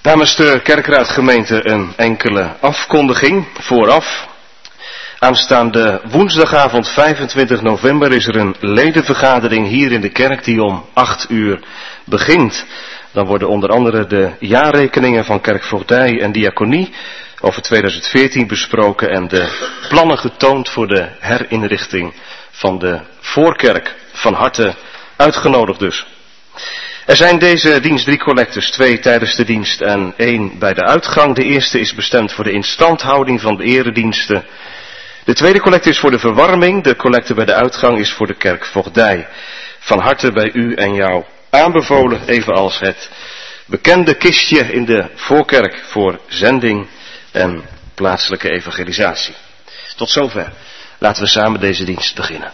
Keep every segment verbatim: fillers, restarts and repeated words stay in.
Namens de Kerkraadgemeente een enkele afkondiging vooraf. Aanstaande woensdagavond vijfentwintig november is er een ledenvergadering hier in de kerk die om acht uur begint. Dan worden onder andere de jaarrekeningen van kerkvoogdij en diaconie over tweeduizend veertien besproken en de plannen getoond voor de herinrichting van de voorkerk. Van harte uitgenodigd dus. Er zijn deze dienst drie collectes, twee tijdens de dienst en één bij de uitgang. De eerste is bestemd voor de instandhouding van de erediensten. De tweede collecte is voor de verwarming. De collecte bij de uitgang is voor de kerkvoogdij. Van harte bij u en jou aanbevolen, evenals het bekende kistje in de voorkerk voor zending en plaatselijke evangelisatie. Tot zover. Laten we samen deze dienst beginnen.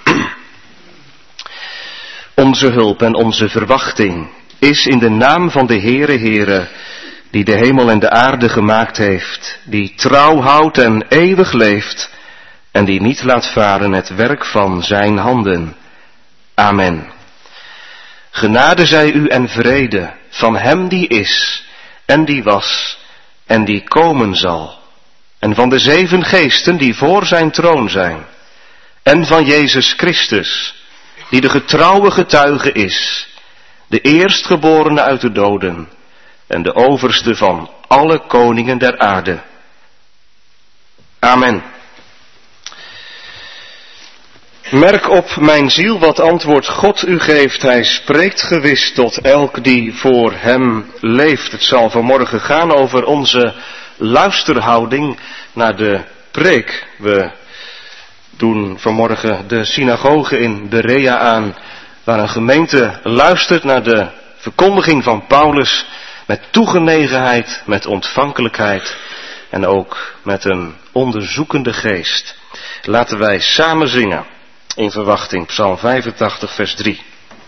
Onze hulp en onze verwachting is in de naam van de Heere Heere, die de hemel en de aarde gemaakt heeft, die trouw houdt en eeuwig leeft, en die niet laat varen het werk van zijn handen. Amen. Genade zij u en vrede van hem die is, en die was, en die komen zal, en van de zeven geesten die voor zijn troon zijn, en van Jezus Christus, die de getrouwe getuige is, de eerstgeborene uit de doden, en de overste van alle koningen der aarde. Amen. Merk op, mijn ziel, wat antwoord God u geeft. Hij spreekt gewis tot elk die voor hem leeft. Het zal vanmorgen gaan over onze luisterhouding naar de preek. We doen vanmorgen de synagoge in Berea aan, waar een gemeente luistert naar de verkondiging van Paulus met toegenegenheid, met ontvankelijkheid en ook met een onderzoekende geest. Laten wij samen zingen in verwachting, Psalm vijfentachtig, vers drie.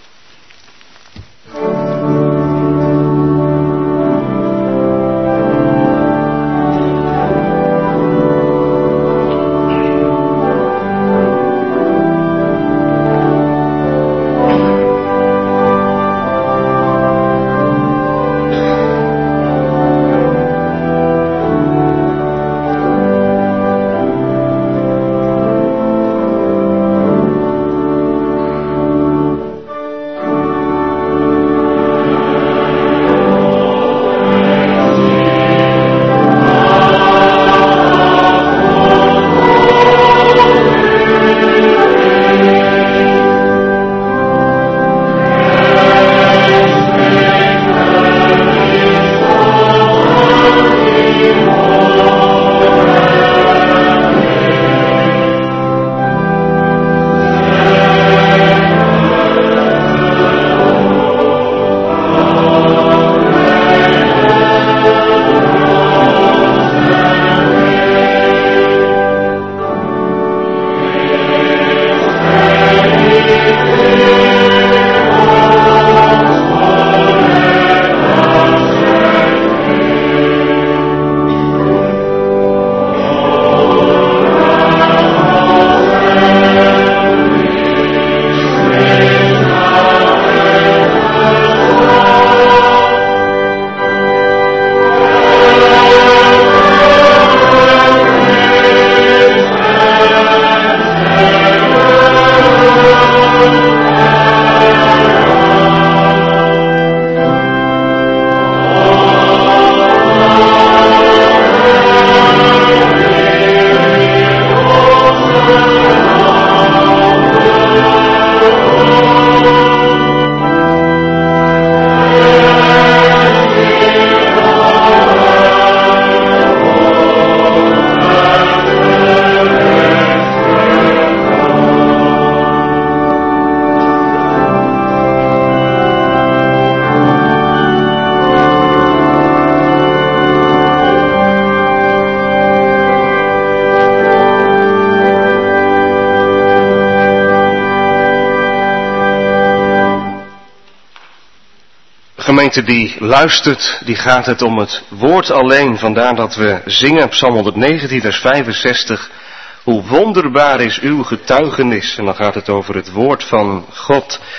Gemeente die luistert, die gaat het om het woord alleen. Vandaar dat we zingen, Psalm honderdnegentien, vers vijfenzestig. Hoe wonderbaar is uw getuigenis. En dan gaat het over het woord van God.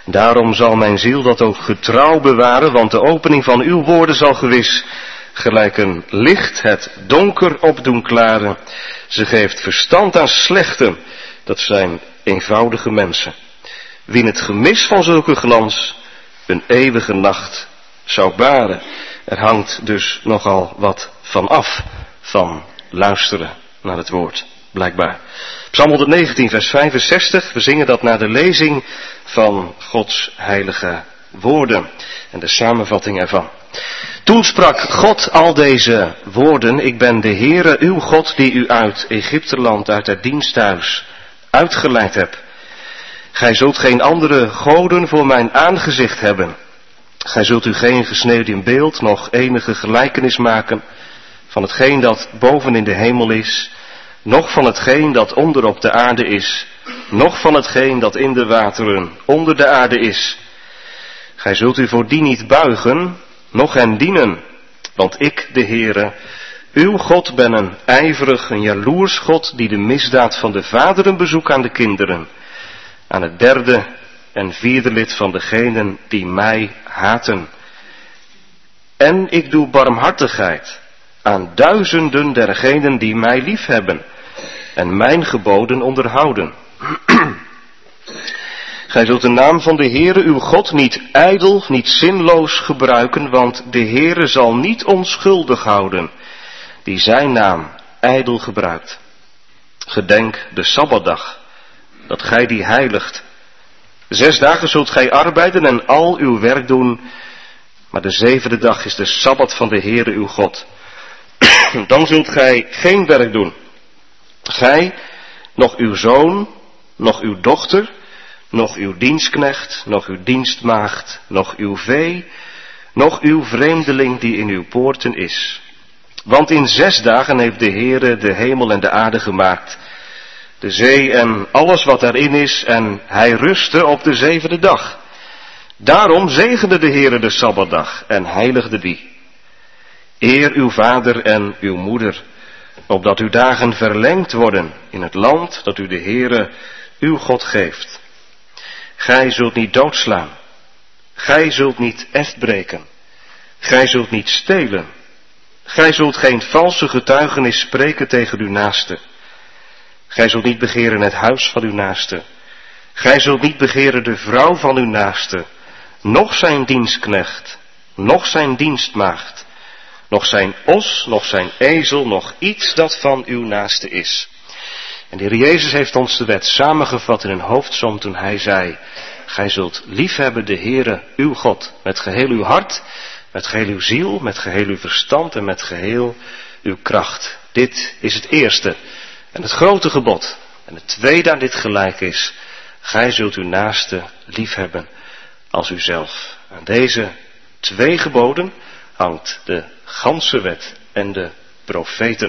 Daarom zal mijn ziel dat ook getrouw bewaren, want de opening van uw woorden zal gewis gelijk een licht het donker opdoen klaren. Ze geeft verstand aan slechten, dat zijn eenvoudige mensen. Wien het gemis van zulke glans een eeuwige nacht zou baren. Er hangt dus nogal wat van af, van luisteren naar het woord, blijkbaar. Psalm honderdnegentien, vers vijfenzestig, we zingen dat na de lezing van Gods heilige woorden en de samenvatting ervan. Toen sprak God al deze woorden, ik ben de Heere uw God die u uit Egypteland, uit het diensthuis uitgeleid hebt. Gij zult geen andere goden voor mijn aangezicht hebben. Gij zult u geen gesneeuwd in beeld, nog enige gelijkenis maken van hetgeen dat boven in de hemel is, noch van hetgeen dat onder op de aarde is, noch van hetgeen dat in de wateren onder de aarde is. Gij zult u voor die niet buigen, noch hen dienen, want ik, de Heere, uw God ben een ijverig, een jaloers God, die de misdaad van de vaderen bezoekt aan de kinderen, aan het derde en vierde lid van degenen die mij haten. En ik doe barmhartigheid aan duizenden dergenen die mij liefhebben en mijn geboden onderhouden. Gij zult de naam van de Heere uw God niet ijdel, niet zinloos gebruiken, want de Heere zal niet onschuldig houden, die zijn naam ijdel gebruikt. Gedenk de Sabbatdag, dat gij die heiligt. Zes dagen zult gij arbeiden en al uw werk doen, maar de zevende dag is de Sabbat van de Heere uw God. Dan zult gij geen werk doen. Gij, nog uw zoon, nog uw dochter, nog uw dienstknecht, nog uw dienstmaagd, nog uw vee, nog uw vreemdeling die in uw poorten is. Want in zes dagen heeft de Heere de hemel en de aarde gemaakt, de zee en alles wat daarin is, en hij rustte op de zevende dag. Daarom zegende de Heere de Sabbatdag en heiligde die. Eer uw vader en uw moeder, opdat uw dagen verlengd worden in het land dat u de Heere uw God geeft. Gij zult niet doodslaan, gij zult niet eft breken, gij zult niet stelen, gij zult geen valse getuigenis spreken tegen uw naaste. Gij zult niet begeren het huis van uw naaste, gij zult niet begeren de vrouw van uw naaste, noch zijn dienstknecht, noch zijn dienstmaagd, noch zijn os, noch zijn ezel, noch iets dat van uw naaste is. En de Heer Jezus heeft ons de wet samengevat in een hoofdsom toen hij zei, gij zult liefhebben de Heere uw God met geheel uw hart, met geheel uw ziel, met geheel uw verstand en met geheel uw kracht. Dit is het eerste en het grote gebod. En het tweede aan dit gelijk is, gij zult uw naaste liefhebben als uzelf. Aan deze twee geboden hangt de ganse wet en de profeten.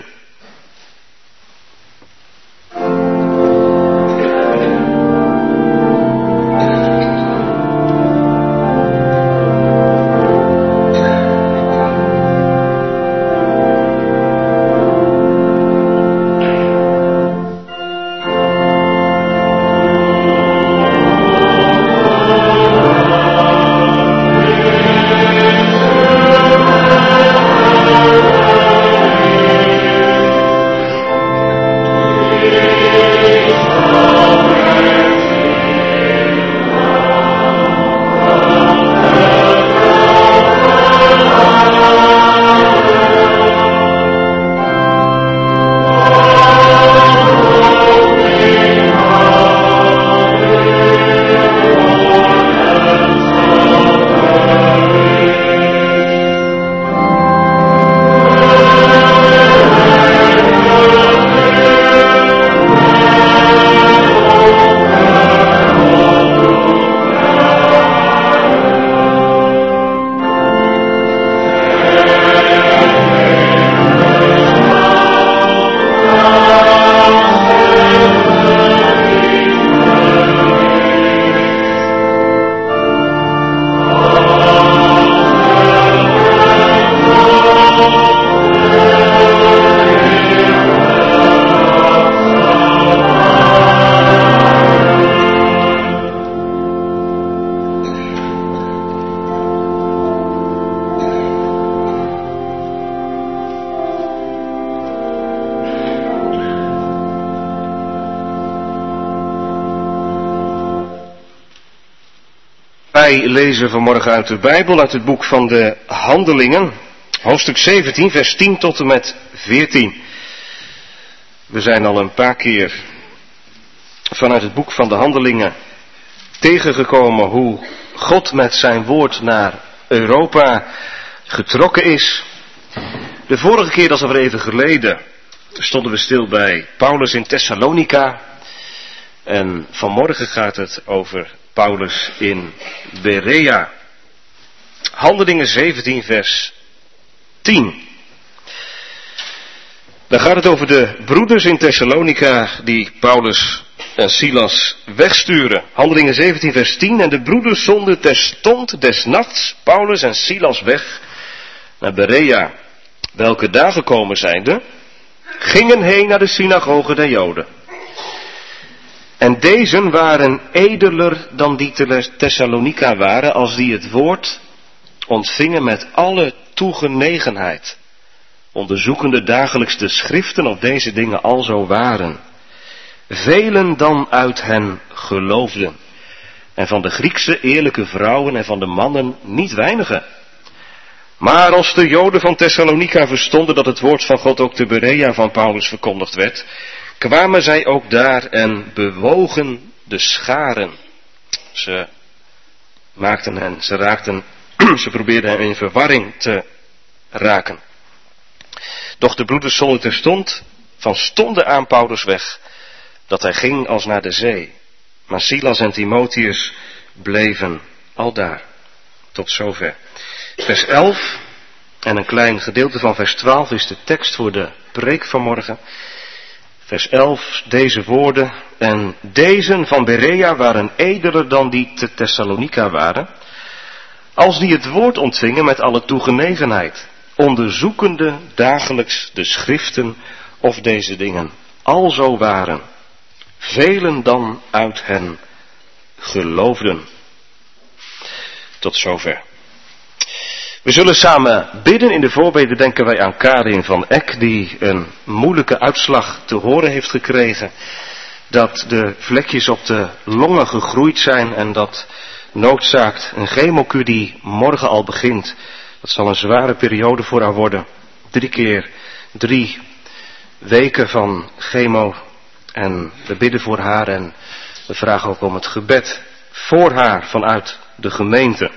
Amen. Wij lezen vanmorgen uit de Bijbel, uit het boek van de Handelingen, hoofdstuk zeventien, vers tien tot en met veertien. We zijn al een paar keer vanuit het boek van de Handelingen tegengekomen hoe God met zijn woord naar Europa getrokken is. De vorige keer, dat is alweer even geleden, stonden we stil bij Paulus in Thessalonica. En vanmorgen gaat het over Paulus in Berea. Handelingen zeventien vers tien. Dan gaat het over de broeders in Thessalonica die Paulus en Silas wegsturen. Handelingen zeventien vers tien. En de broeders zonden terstond des nachts Paulus en Silas weg naar Berea. Welke daar gekomen zijnde, gingen heen naar de synagoge der Joden. En deze waren edeler dan die te Thessalonica waren, als die het woord ontvingen met alle toegenegenheid, onderzoekende dagelijks de schriften of deze dingen alzo waren. Velen dan uit hen geloofden, en van de Griekse eerlijke vrouwen en van de mannen niet weinigen. Maar als de Joden van Thessalonica verstonden dat het woord van God ook te Berea van Paulus verkondigd werd, kwamen zij ook daar en bewogen de scharen. Ze maakten hen, ze raakten, ze probeerden hen in verwarring te raken. Doch de broeders zonden terstond van stonden aan Paulus weg, dat hij ging als naar de zee. Maar Silas en Timotheus bleven aldaar. Tot zover. Vers elf en een klein gedeelte van vers twaalf is de tekst voor de preek van morgen. Vers elf, deze woorden. En deze van Berea waren edeler dan die te Thessalonica waren, als die het woord ontvingen met alle toegenegenheid, onderzoekende dagelijks de schriften of deze dingen alzo waren. Velen dan uit hen geloofden. Tot zover. We zullen samen bidden. In de voorbeden denken wij aan Karin van Eck, die een moeilijke uitslag te horen heeft gekregen. Dat de vlekjes op de longen gegroeid zijn en dat noodzaakt een chemokuur die morgen al begint. Dat zal een zware periode voor haar worden. Drie keer drie weken van chemo. En we bidden voor haar en we vragen ook om het gebed voor haar vanuit de gemeente.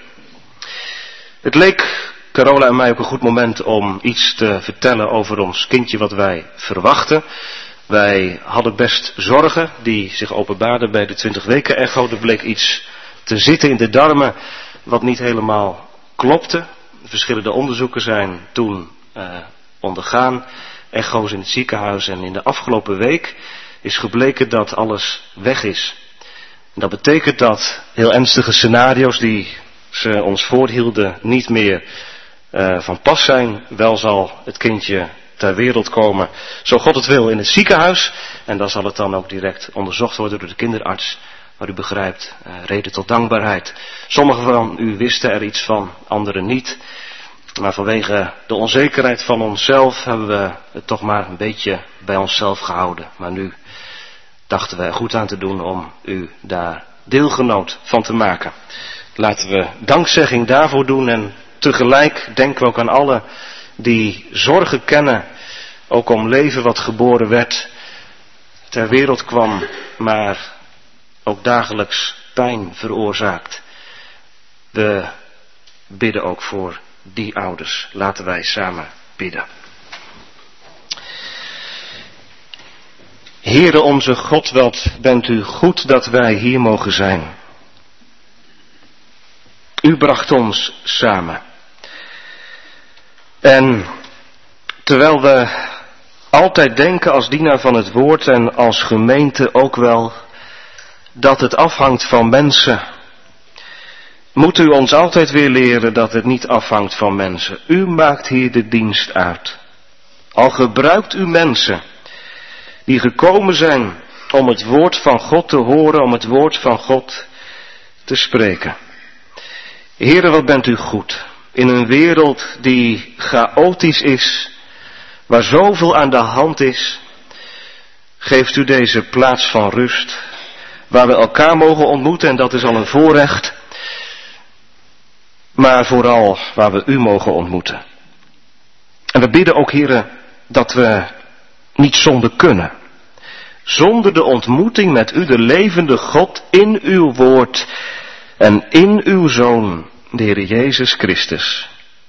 Het leek Carola en mij ook een goed moment om iets te vertellen over ons kindje wat wij verwachten. Wij hadden best zorgen die zich openbaarden bij de twintig weken echo. Er bleek iets te zitten in de darmen wat niet helemaal klopte. Verschillende onderzoeken zijn toen uh, ondergaan. Echo's in het ziekenhuis en in de afgelopen week is gebleken dat alles weg is. En dat betekent dat heel ernstige scenario's die ze ons voorhielden niet meer uh, van pas zijn. Wel zal het kindje ter wereld komen, zo God het wil, in het ziekenhuis. En dan zal het dan ook direct onderzocht worden door de kinderarts. Maar u begrijpt, uh, reden tot dankbaarheid. Sommigen van u wisten er iets van, anderen niet. Maar vanwege de onzekerheid van onszelf hebben we het toch maar een beetje bij onszelf gehouden. Maar nu dachten we er goed aan te doen om u daar deelgenoot van te maken. Laten we dankzegging daarvoor doen en tegelijk denken we ook aan allen die zorgen kennen, ook om leven wat geboren werd, ter wereld kwam, maar ook dagelijks pijn veroorzaakt. We bidden ook voor die ouders. Laten wij samen bidden. Heere onze God, wat bent u goed dat wij hier mogen zijn. U bracht ons samen. En terwijl we altijd denken als dienaar van het woord en als gemeente ook wel dat het afhangt van mensen, moet u ons altijd weer leren dat het niet afhangt van mensen. U maakt hier de dienst uit. Al gebruikt u mensen die gekomen zijn om het woord van God te horen, om het woord van God te spreken. Heere, wat bent u goed. In een wereld die chaotisch is, waar zoveel aan de hand is, geeft u deze plaats van rust, waar we elkaar mogen ontmoeten, en dat is al een voorrecht. maar vooral waar we u mogen ontmoeten. En we bidden ook, Heere, dat we niet zonder kunnen. Zonder de ontmoeting met u, de levende God, in uw woord en in uw Zoon, de Heer Jezus Christus.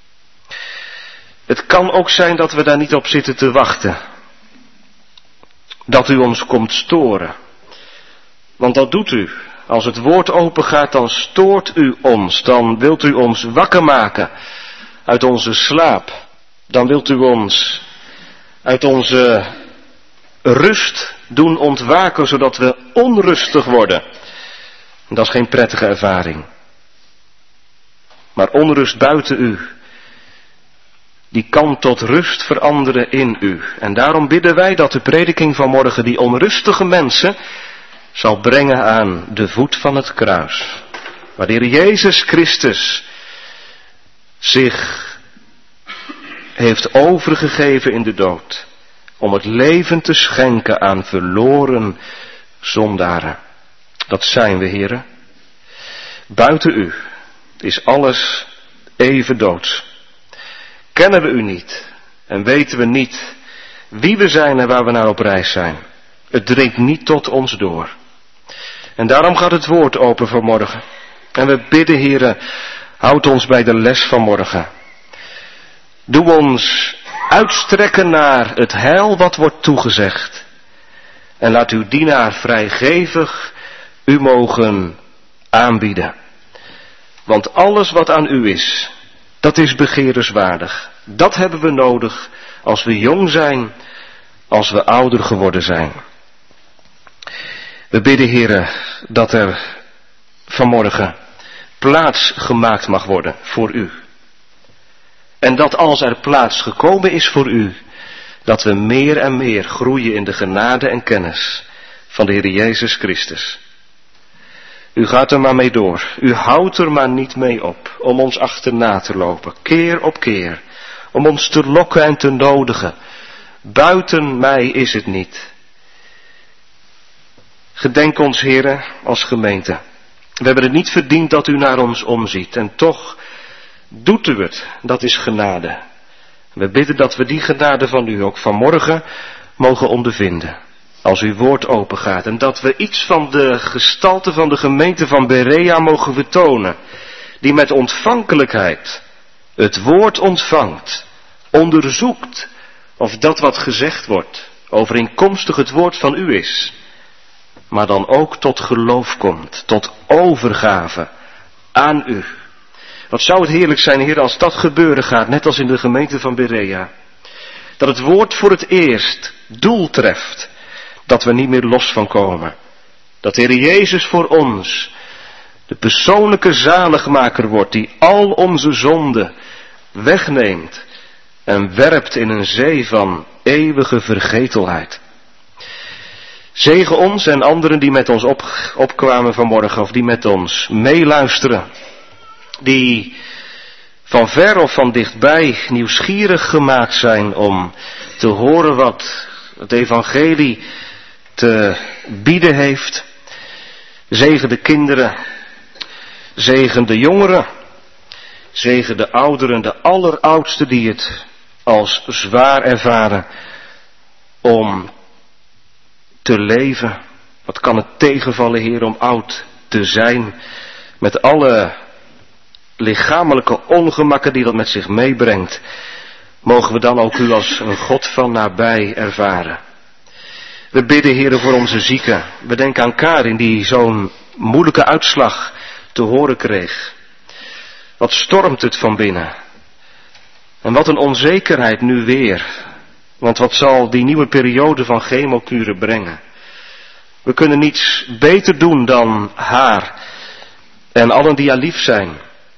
Het kan ook zijn dat we daar niet op zitten te wachten. Dat u ons komt storen. Want dat doet u. Als het woord open gaat, dan stoort u ons. Dan wilt u ons wakker maken uit onze slaap. Dan wilt u ons uit onze rust doen ontwaken, zodat we onrustig worden. En dat is geen prettige ervaring. Maar onrust buiten u, die kan tot rust veranderen in u. En daarom bidden wij dat de prediking van morgen die onrustige mensen zal brengen aan de voet van het kruis. Waar de Heer Jezus Christus zich heeft overgegeven in de dood. Om het leven te schenken aan verloren zondaren. Dat zijn we, Heere. Buiten u is alles even doods. Kennen we u niet en weten we niet wie we zijn en waar we naar op reis zijn. Het dringt niet tot ons door. En daarom gaat het woord open vanmorgen. En we bidden, Heere, houd ons bij de les van morgen. Doe ons uitstrekken naar het heil wat wordt toegezegd. En laat uw dienaar vrijgevig u mogen aanbieden. Want alles wat aan u is, dat is begeerenswaardig. Dat hebben we nodig als we jong zijn, als we ouder geworden zijn. We bidden, Heere, dat er vanmorgen plaats gemaakt mag worden voor u. En dat als er plaats gekomen is voor u, dat we meer en meer groeien in de genade en kennis van de Heer Jezus Christus. U gaat er maar mee door. U houdt er maar niet mee op om ons achterna te lopen, keer op keer, om ons te lokken en te nodigen. Buiten mij is het niet. Gedenk ons, Heere, als gemeente. We hebben het niet verdiend dat u naar ons omziet en toch doet u het. Dat is genade. We bidden dat we die genade van u ook vanmorgen mogen ondervinden. Als uw woord open gaat. En dat we iets van de gestalte van de gemeente van Berea mogen vertonen. Die met ontvankelijkheid het woord ontvangt. Onderzoekt of dat wat gezegd wordt overeenkomstig het woord van u is. Maar dan ook tot geloof komt. Tot overgave aan u. Wat zou het heerlijk zijn, Heer, als dat gebeuren gaat, net als in de gemeente van Berea. Dat het woord voor het eerst doel treft. Dat we niet meer los van komen. Dat de Heer Jezus voor ons de persoonlijke zaligmaker wordt die al onze zonden wegneemt en werpt in een zee van eeuwige vergetelheid. Zegen ons en anderen die met ons op, opkwamen vanmorgen of die met ons meeluisteren. Die van ver of van dichtbij nieuwsgierig gemaakt zijn om te horen wat het evangelie te bieden heeft. Zegen de kinderen, zegen de jongeren, zegen de ouderen, de alleroudsten die het als zwaar ervaren om te leven. Wat kan het tegenvallen, Heer, om oud te zijn met alle lichamelijke ongemakken die dat met zich meebrengt. Mogen we dan ook u als een God van nabij ervaren. We bidden, Heere, voor onze zieken. We denken aan Karin die zo'n moeilijke uitslag te horen kreeg. Wat stormt het van binnen. En wat een onzekerheid nu weer. Want wat zal die nieuwe periode van chemokuren brengen? We kunnen niets beter doen dan haar en allen die haar lief zijn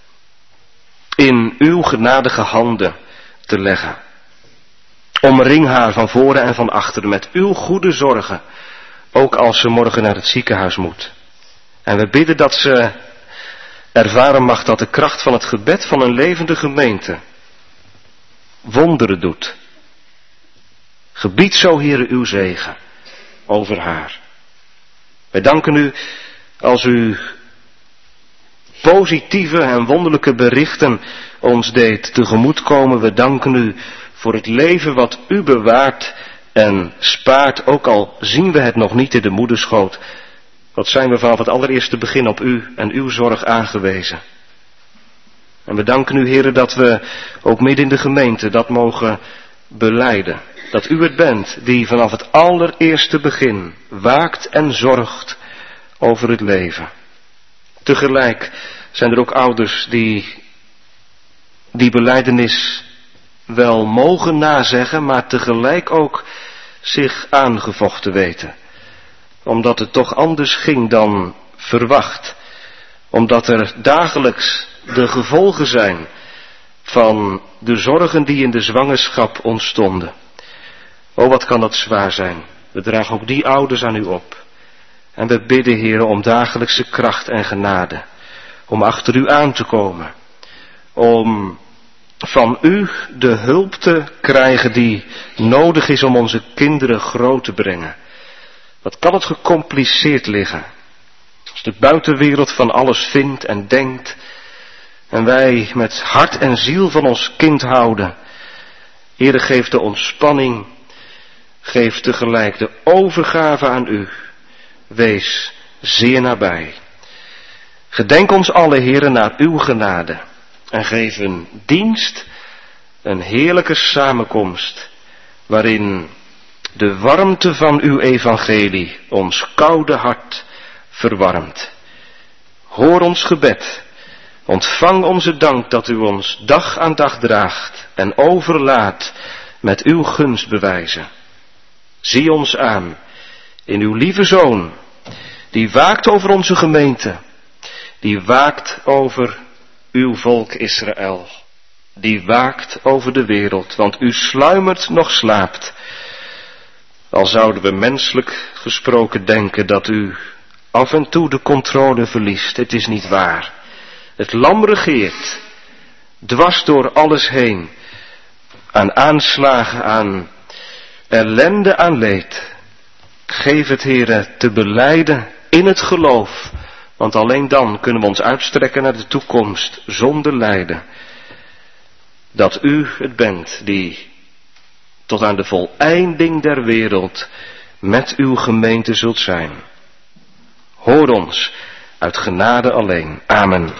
in uw genadige handen te leggen. Omring haar van voren en van achteren met uw goede zorgen, ook als ze morgen naar het ziekenhuis moet. En we bidden dat ze ervaren mag dat de kracht van het gebed van een levende gemeente wonderen doet. Gebied zo, Heere, uw zegen over haar. Wij danken u als u positieve en wonderlijke berichten ons deed tegemoetkomen. We danken u voor het leven wat u bewaart en spaart, ook al zien we het nog niet in de moederschoot. Wat zijn we vanaf het allereerste begin op u en uw zorg aangewezen. En we danken u, Heere, dat we ook midden in de gemeente dat mogen belijden. Dat u het bent die vanaf het allereerste begin waakt en zorgt over het leven. Tegelijk zijn er ook ouders die die belijdenis wel mogen nazeggen, maar tegelijk ook zich aangevochten weten. Omdat het toch anders ging dan verwacht. Omdat er dagelijks de gevolgen zijn van de zorgen die in de zwangerschap ontstonden. O, wat kan dat zwaar zijn. We dragen ook die ouders aan u op. En we bidden, Heere, om dagelijkse kracht en genade. Om achter u aan te komen. Om van u de hulp te krijgen die nodig is om onze kinderen groot te brengen. Wat kan het gecompliceerd liggen. Als de buitenwereld van alles vindt en denkt. En wij met hart en ziel van ons kind houden. Heere, geef de ontspanning. Geef tegelijk de overgave aan u. Wees zeer nabij. Gedenk ons alle, Heere, naar uw genade. En geef een dienst, een heerlijke samenkomst, waarin de warmte van uw evangelie ons koude hart verwarmt. Hoor ons gebed, ontvang onze dank dat u ons dag aan dag draagt en overlaat met uw gunstbewijzen. Zie ons aan in uw lieve Zoon, die waakt over onze gemeente, die waakt over uw volk Israël, die waakt over de wereld, want u sluimert nog slaapt. Al zouden we menselijk gesproken denken dat u af en toe de controle verliest, het is niet waar. Het lam regeert, dwars door alles heen, aan aanslagen, aan ellende, aan leed. Geef het, Heere, te belijden in het geloof, want alleen dan kunnen we ons uitstrekken naar de toekomst zonder lijden. Dat u het bent die tot aan de voleinding der wereld met uw gemeente zult zijn. Hoor ons uit genade alleen. Amen.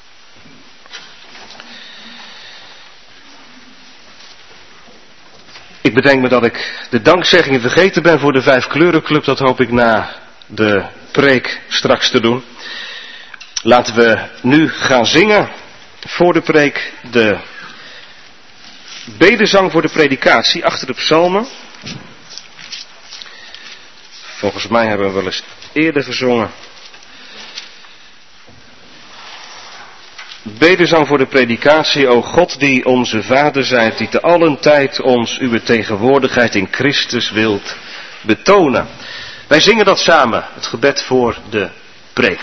Ik bedenk me dat ik de dankzeggingen vergeten ben voor de Vijfkleurenclub. Dat hoop ik na de preek straks te doen. Laten we nu gaan zingen voor de preek de bedezang voor de predikatie achter de psalmen. Volgens mij hebben we wel eens eerder gezongen. Bedezang voor de predikatie, o God die onze Vader zijt, die te allen tijd ons uw tegenwoordigheid in Christus wilt betonen. Wij zingen dat samen, het gebed voor de preek.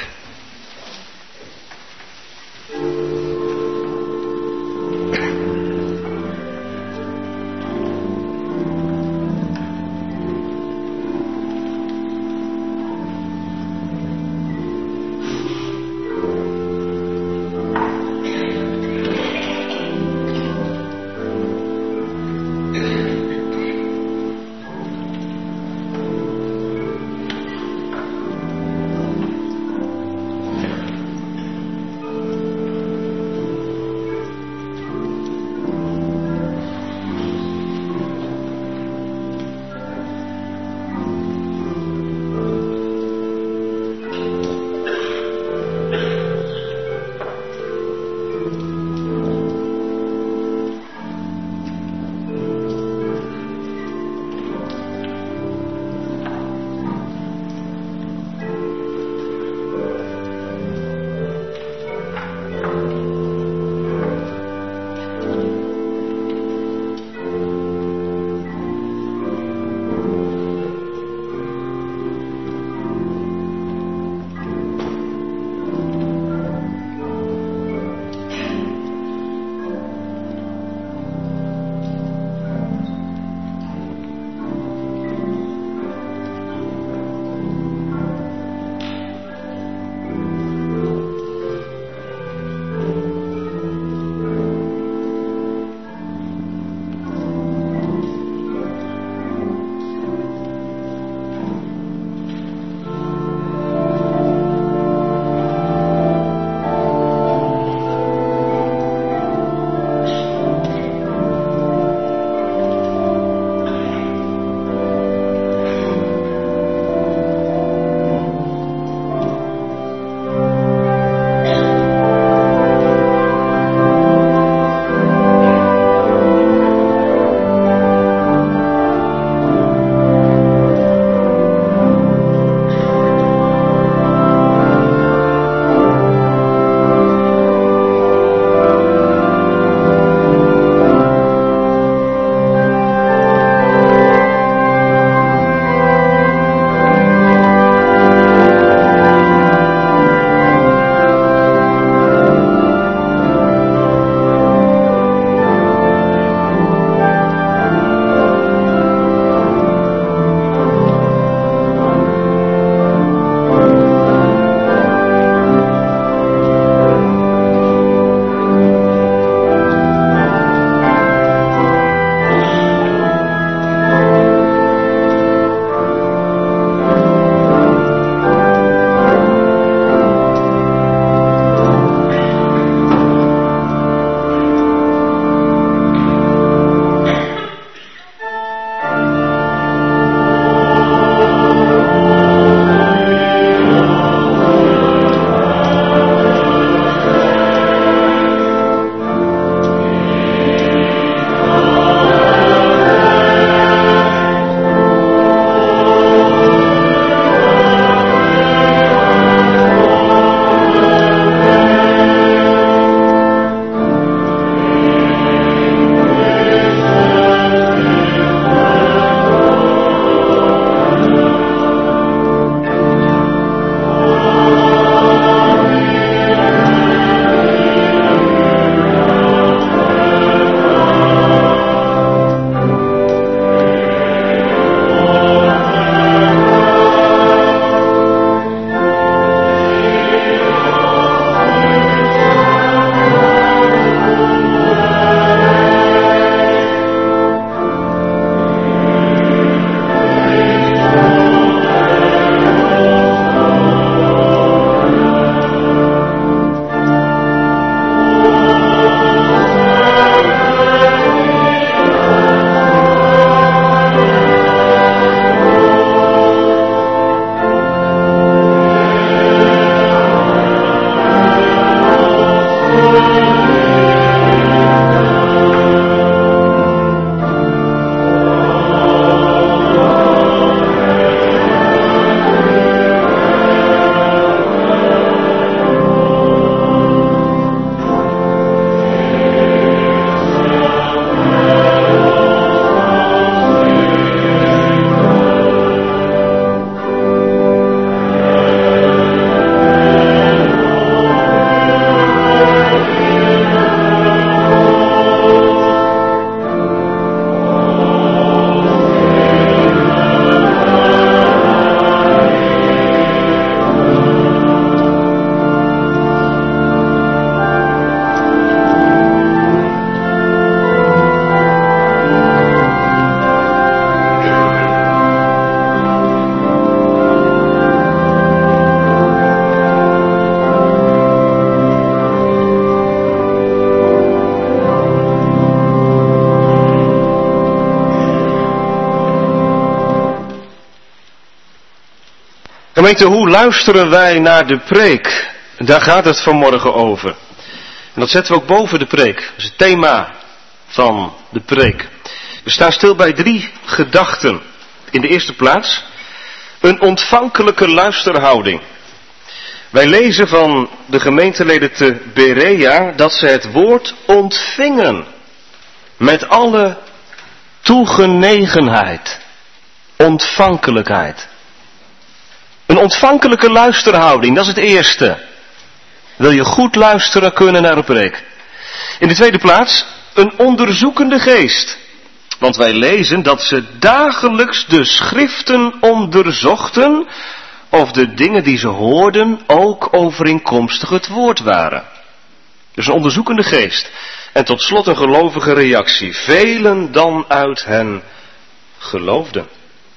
Gemeente, hoe luisteren wij naar de preek? Daar gaat het vanmorgen over. En dat zetten we ook boven de preek. Dat is het thema van de preek. We staan stil bij drie gedachten. In de eerste plaats, een ontvankelijke luisterhouding. Wij lezen van de gemeenteleden te Berea dat ze het woord ontvingen. Met alle toegenegenheid. Ontvankelijkheid. Een ontvankelijke luisterhouding, dat is het eerste. Wil je goed luisteren kunnen naar de preek. In de tweede plaats, een onderzoekende geest. Want wij lezen dat ze dagelijks de schriften onderzochten of de dingen die ze hoorden ook overeenkomstig het woord waren. Dus een onderzoekende geest. En tot slot een gelovige reactie. Velen dan uit hen geloofden.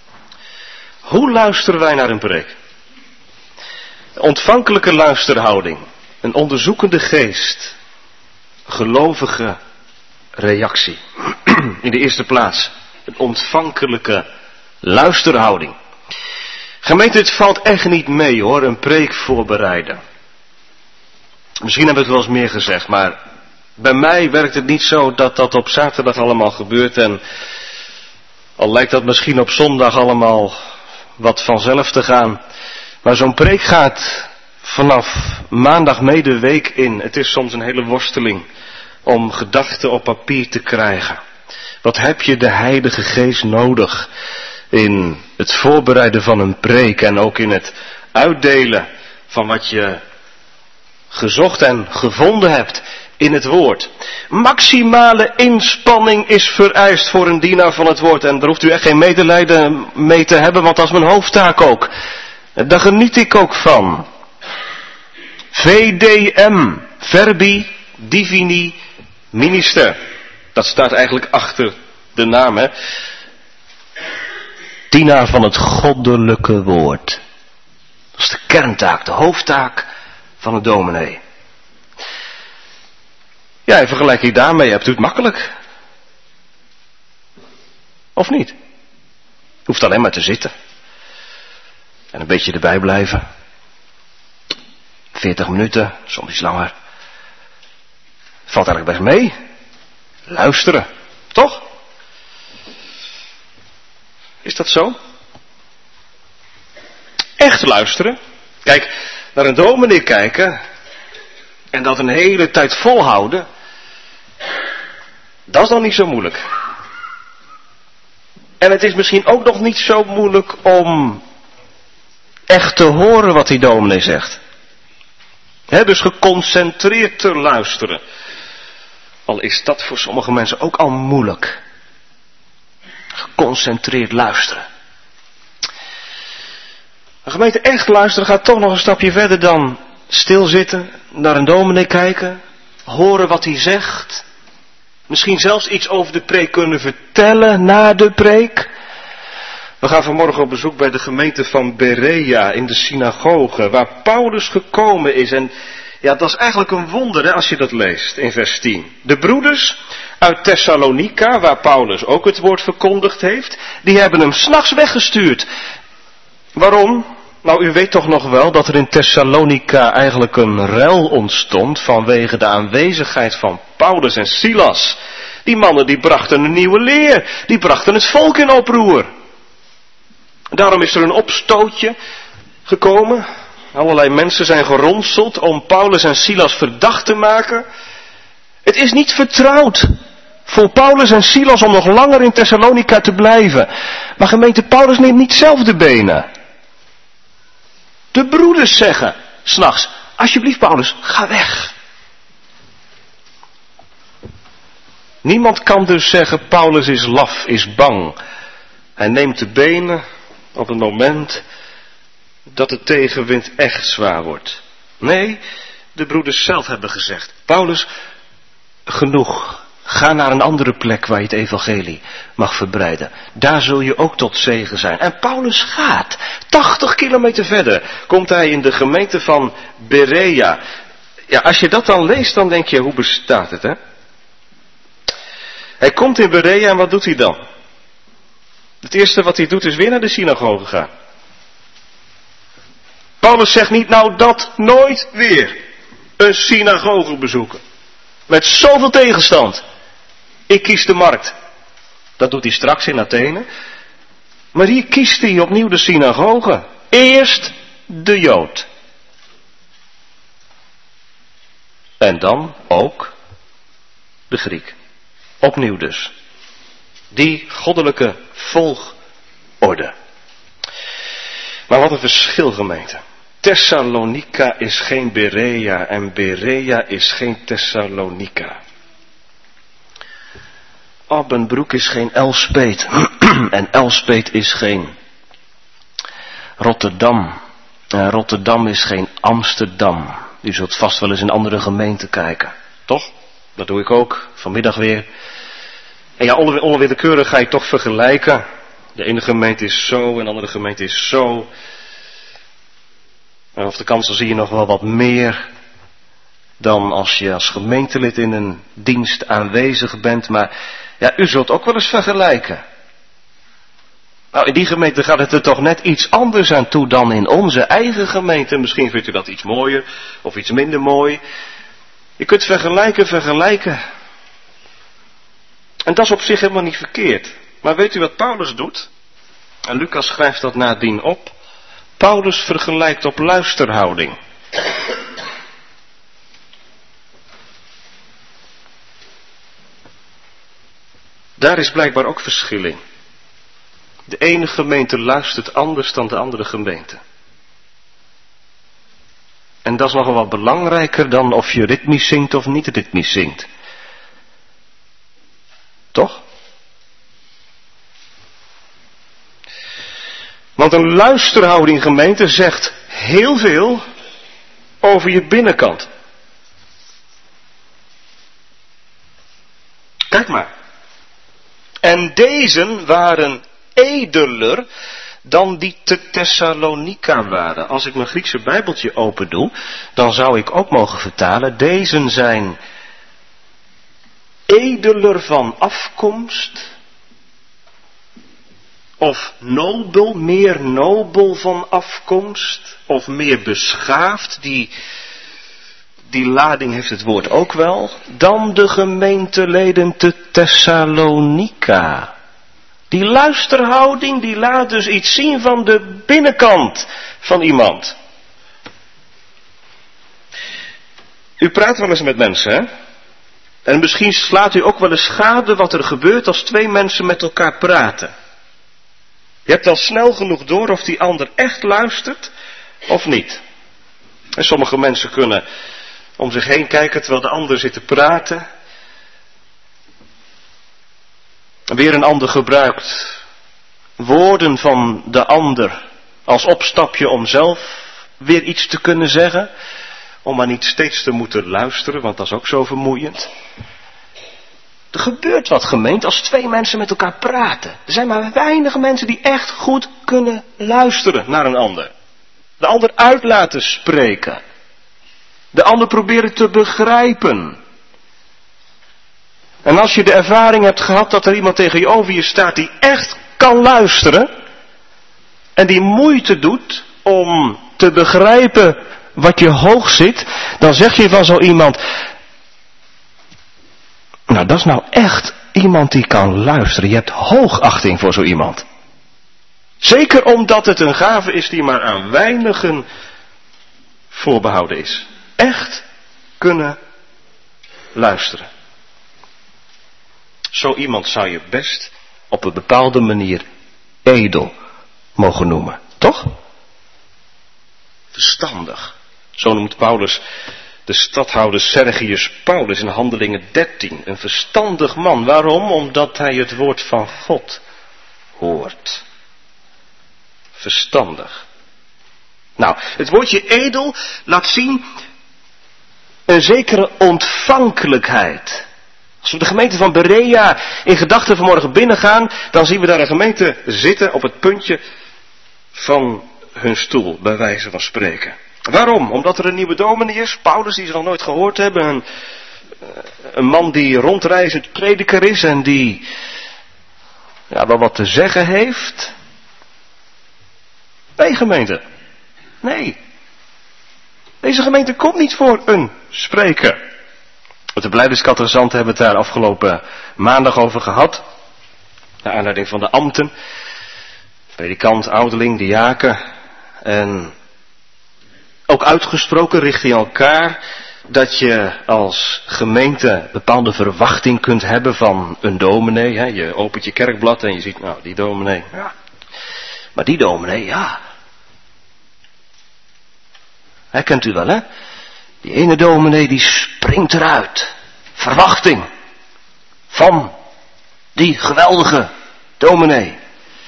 Hoe luisteren wij naar een preek? Ontvankelijke luisterhouding. Een onderzoekende geest. Gelovige reactie. In de eerste plaats. Een ontvankelijke luisterhouding. Gemeente, het valt echt niet mee hoor, een preek voorbereiden. Misschien heb ik het wel eens meer gezegd, maar bij mij werkt het niet zo dat dat op zaterdag allemaal gebeurt. En al lijkt dat misschien op zondag allemaal wat vanzelf te gaan. Maar zo'n preek gaat vanaf maandag mee de week in. Het is soms een hele worsteling om gedachten op papier te krijgen. Wat heb je de Heilige Geest nodig in het voorbereiden van een preek en ook in het uitdelen van wat je gezocht en gevonden hebt in het woord. Maximale inspanning is vereist voor een dienaar van het woord. En daar hoeft u echt geen medelijden mee te hebben, want dat is mijn hoofdtaak ook. Daar geniet ik ook van. V D M, Verbi Divini Minister. Dat staat eigenlijk achter de naam, hè. Dienaar van het goddelijke woord. Dat is de kerntaak, de hoofdtaak van een dominee. Ja, in vergelijking daarmee hebt u het makkelijk. Of niet? U hoeft alleen maar te zitten. En een beetje erbij blijven. veertig minuten, soms iets langer. Valt eigenlijk best mee. Luisteren, toch? Is dat zo? Echt luisteren. Kijk, naar een dominee kijken en dat een hele tijd volhouden, dat is dan niet zo moeilijk. En het is misschien ook nog niet zo moeilijk om echt te horen wat die dominee zegt. He, dus geconcentreerd te luisteren. Al is dat voor sommige mensen ook al moeilijk. Geconcentreerd luisteren. Een gemeente echt luisteren gaat toch nog een stapje verder dan stilzitten, naar een dominee kijken, horen wat hij zegt. Misschien zelfs iets over de preek kunnen vertellen na de preek. We gaan vanmorgen op bezoek bij de gemeente van Berea in de synagoge, waar Paulus gekomen is. En ja, dat is eigenlijk een wonder hè, als je dat leest in vers tien. De broeders uit Thessalonica, waar Paulus ook het woord verkondigd heeft, die hebben hem 's nachts weggestuurd. Waarom? Nou, u weet toch nog wel dat er in Thessalonica eigenlijk een rel ontstond vanwege de aanwezigheid van Paulus en Silas. Die mannen die brachten een nieuwe leer, die brachten het volk in oproer. Daarom is er een opstootje gekomen. Allerlei mensen zijn geronseld om Paulus en Silas verdacht te maken. Het is niet vertrouwd voor Paulus en Silas om nog langer in Thessalonica te blijven. Maar gemeente, Paulus neemt niet zelf de benen. De broeders zeggen 's nachts, alsjeblieft Paulus, ga weg. Niemand kan dus zeggen, Paulus is laf, is bang. Hij neemt de benen op het moment dat de tegenwind echt zwaar wordt. Nee, de broeders zelf hebben gezegd, Paulus, genoeg. Ga naar een andere plek waar je het evangelie mag verbreiden. Daar zul je ook tot zegen zijn. En Paulus gaat. tachtig kilometer verder komt hij in de gemeente van Berea. Ja, als je dat dan leest, dan denk je, hoe bestaat het, hè? Hij komt in Berea en wat doet hij dan? Het eerste wat hij doet is weer naar de synagoge gaan. Paulus zegt niet, nou dat nooit weer. Een synagoge bezoeken. Met zoveel tegenstand. Ik kies de markt. Dat doet hij straks in Athene. Maar hier kiest hij opnieuw de synagoge. Eerst de Jood. En dan ook de Griek. Opnieuw dus. Die goddelijke volgorde. Maar wat een verschil, gemeente. Thessalonica is geen Berea en Berea is geen Thessalonica. Abbenbroek is geen Elspeet en Elspeet is geen Rotterdam. En Rotterdam is geen Amsterdam. U zult vast wel eens in andere gemeenten kijken, toch? Dat doe ik ook, vanmiddag weer. En ja, onwillekeurig ga je toch vergelijken. De ene gemeente is zo en de andere gemeente is zo. En op de kansen zie je nog wel wat meer dan als je als gemeentelid in een dienst aanwezig bent. Maar ja, u zult ook wel eens vergelijken. Nou, in die gemeente gaat het er toch net iets anders aan toe dan in onze eigen gemeente. Misschien vindt u dat iets mooier of iets minder mooi. Je kunt vergelijken, vergelijken. En dat is op zich helemaal niet verkeerd. Maar weet u wat Paulus doet? En Lucas schrijft dat nadien op. Paulus vergelijkt op luisterhouding. Daar is blijkbaar ook verschil in. De ene gemeente luistert anders dan de andere gemeente. En dat is nogal wat belangrijker dan of je ritmisch zingt of niet ritmisch zingt. Toch? Want een luisterhouding, gemeente, zegt heel veel over je binnenkant. Kijk maar. En deze waren edeler dan die te Thessalonica waren. Als ik mijn Griekse Bijbeltje open doe, dan zou ik ook mogen vertalen. Deze zijn edeler van afkomst. Of nobel, meer nobel van afkomst. Of meer beschaafd, die, die lading heeft het woord ook wel. Dan de gemeenteleden te Thessalonica. Die luisterhouding, die laat dus iets zien van de binnenkant van iemand. U praat wel eens met mensen, hè? En misschien slaat u ook wel eens gade wat er gebeurt als twee mensen met elkaar praten. Je hebt al snel genoeg door of die ander echt luistert of niet. En sommige mensen kunnen om zich heen kijken terwijl de ander zit te praten. Weer een ander gebruikt woorden van de ander als opstapje om zelf weer iets te kunnen zeggen. Om maar niet steeds te moeten luisteren, want dat is ook zo vermoeiend. Er gebeurt wat, gemeente, als twee mensen met elkaar praten. Er zijn maar weinig mensen die echt goed kunnen luisteren naar een ander. De ander uit laten spreken. De ander proberen te begrijpen. En als je de ervaring hebt gehad dat er iemand tegen je over je staat die echt kan luisteren. En die moeite doet om te begrijpen wat je hoog zit. Dan zeg je van zo iemand. Nou, dat is nou echt iemand die kan luisteren. Je hebt hoogachting voor zo iemand. Zeker omdat het een gave is die maar aan weinigen voorbehouden is. Echt kunnen luisteren. Zo iemand zou je best op een bepaalde manier edel mogen noemen. Toch? Verstandig. Zo noemt Paulus de stadhouder Sergius Paulus in Handelingen dertien. Een verstandig man. Waarom? Omdat hij het woord van God hoort. Verstandig. Nou, het woordje edel laat zien een zekere ontvankelijkheid. Als we de gemeente van Berea in gedachten vanmorgen binnengaan, dan zien we daar een gemeente zitten op het puntje van hun stoel, bij wijze van spreken. Waarom? Omdat er een nieuwe dominee is, Paulus, die ze nog nooit gehoord hebben. Een, een man die rondreizend prediker is en die ja, wel wat te zeggen heeft. Nee, gemeente. Nee. Deze gemeente komt niet voor een spreker. De Blijdenskatechizanten hebben het daar afgelopen maandag over gehad. Naar aanleiding van de ambten. Predikant, ouderling, diaken. En ook uitgesproken richting elkaar dat je als gemeente bepaalde verwachting kunt hebben van een dominee. Hè? Je opent je kerkblad en je ziet, nou, die dominee, ja. Maar die dominee, ja. Hè, kent u wel, hè? Die ene dominee die springt eruit. Verwachting van die geweldige dominee.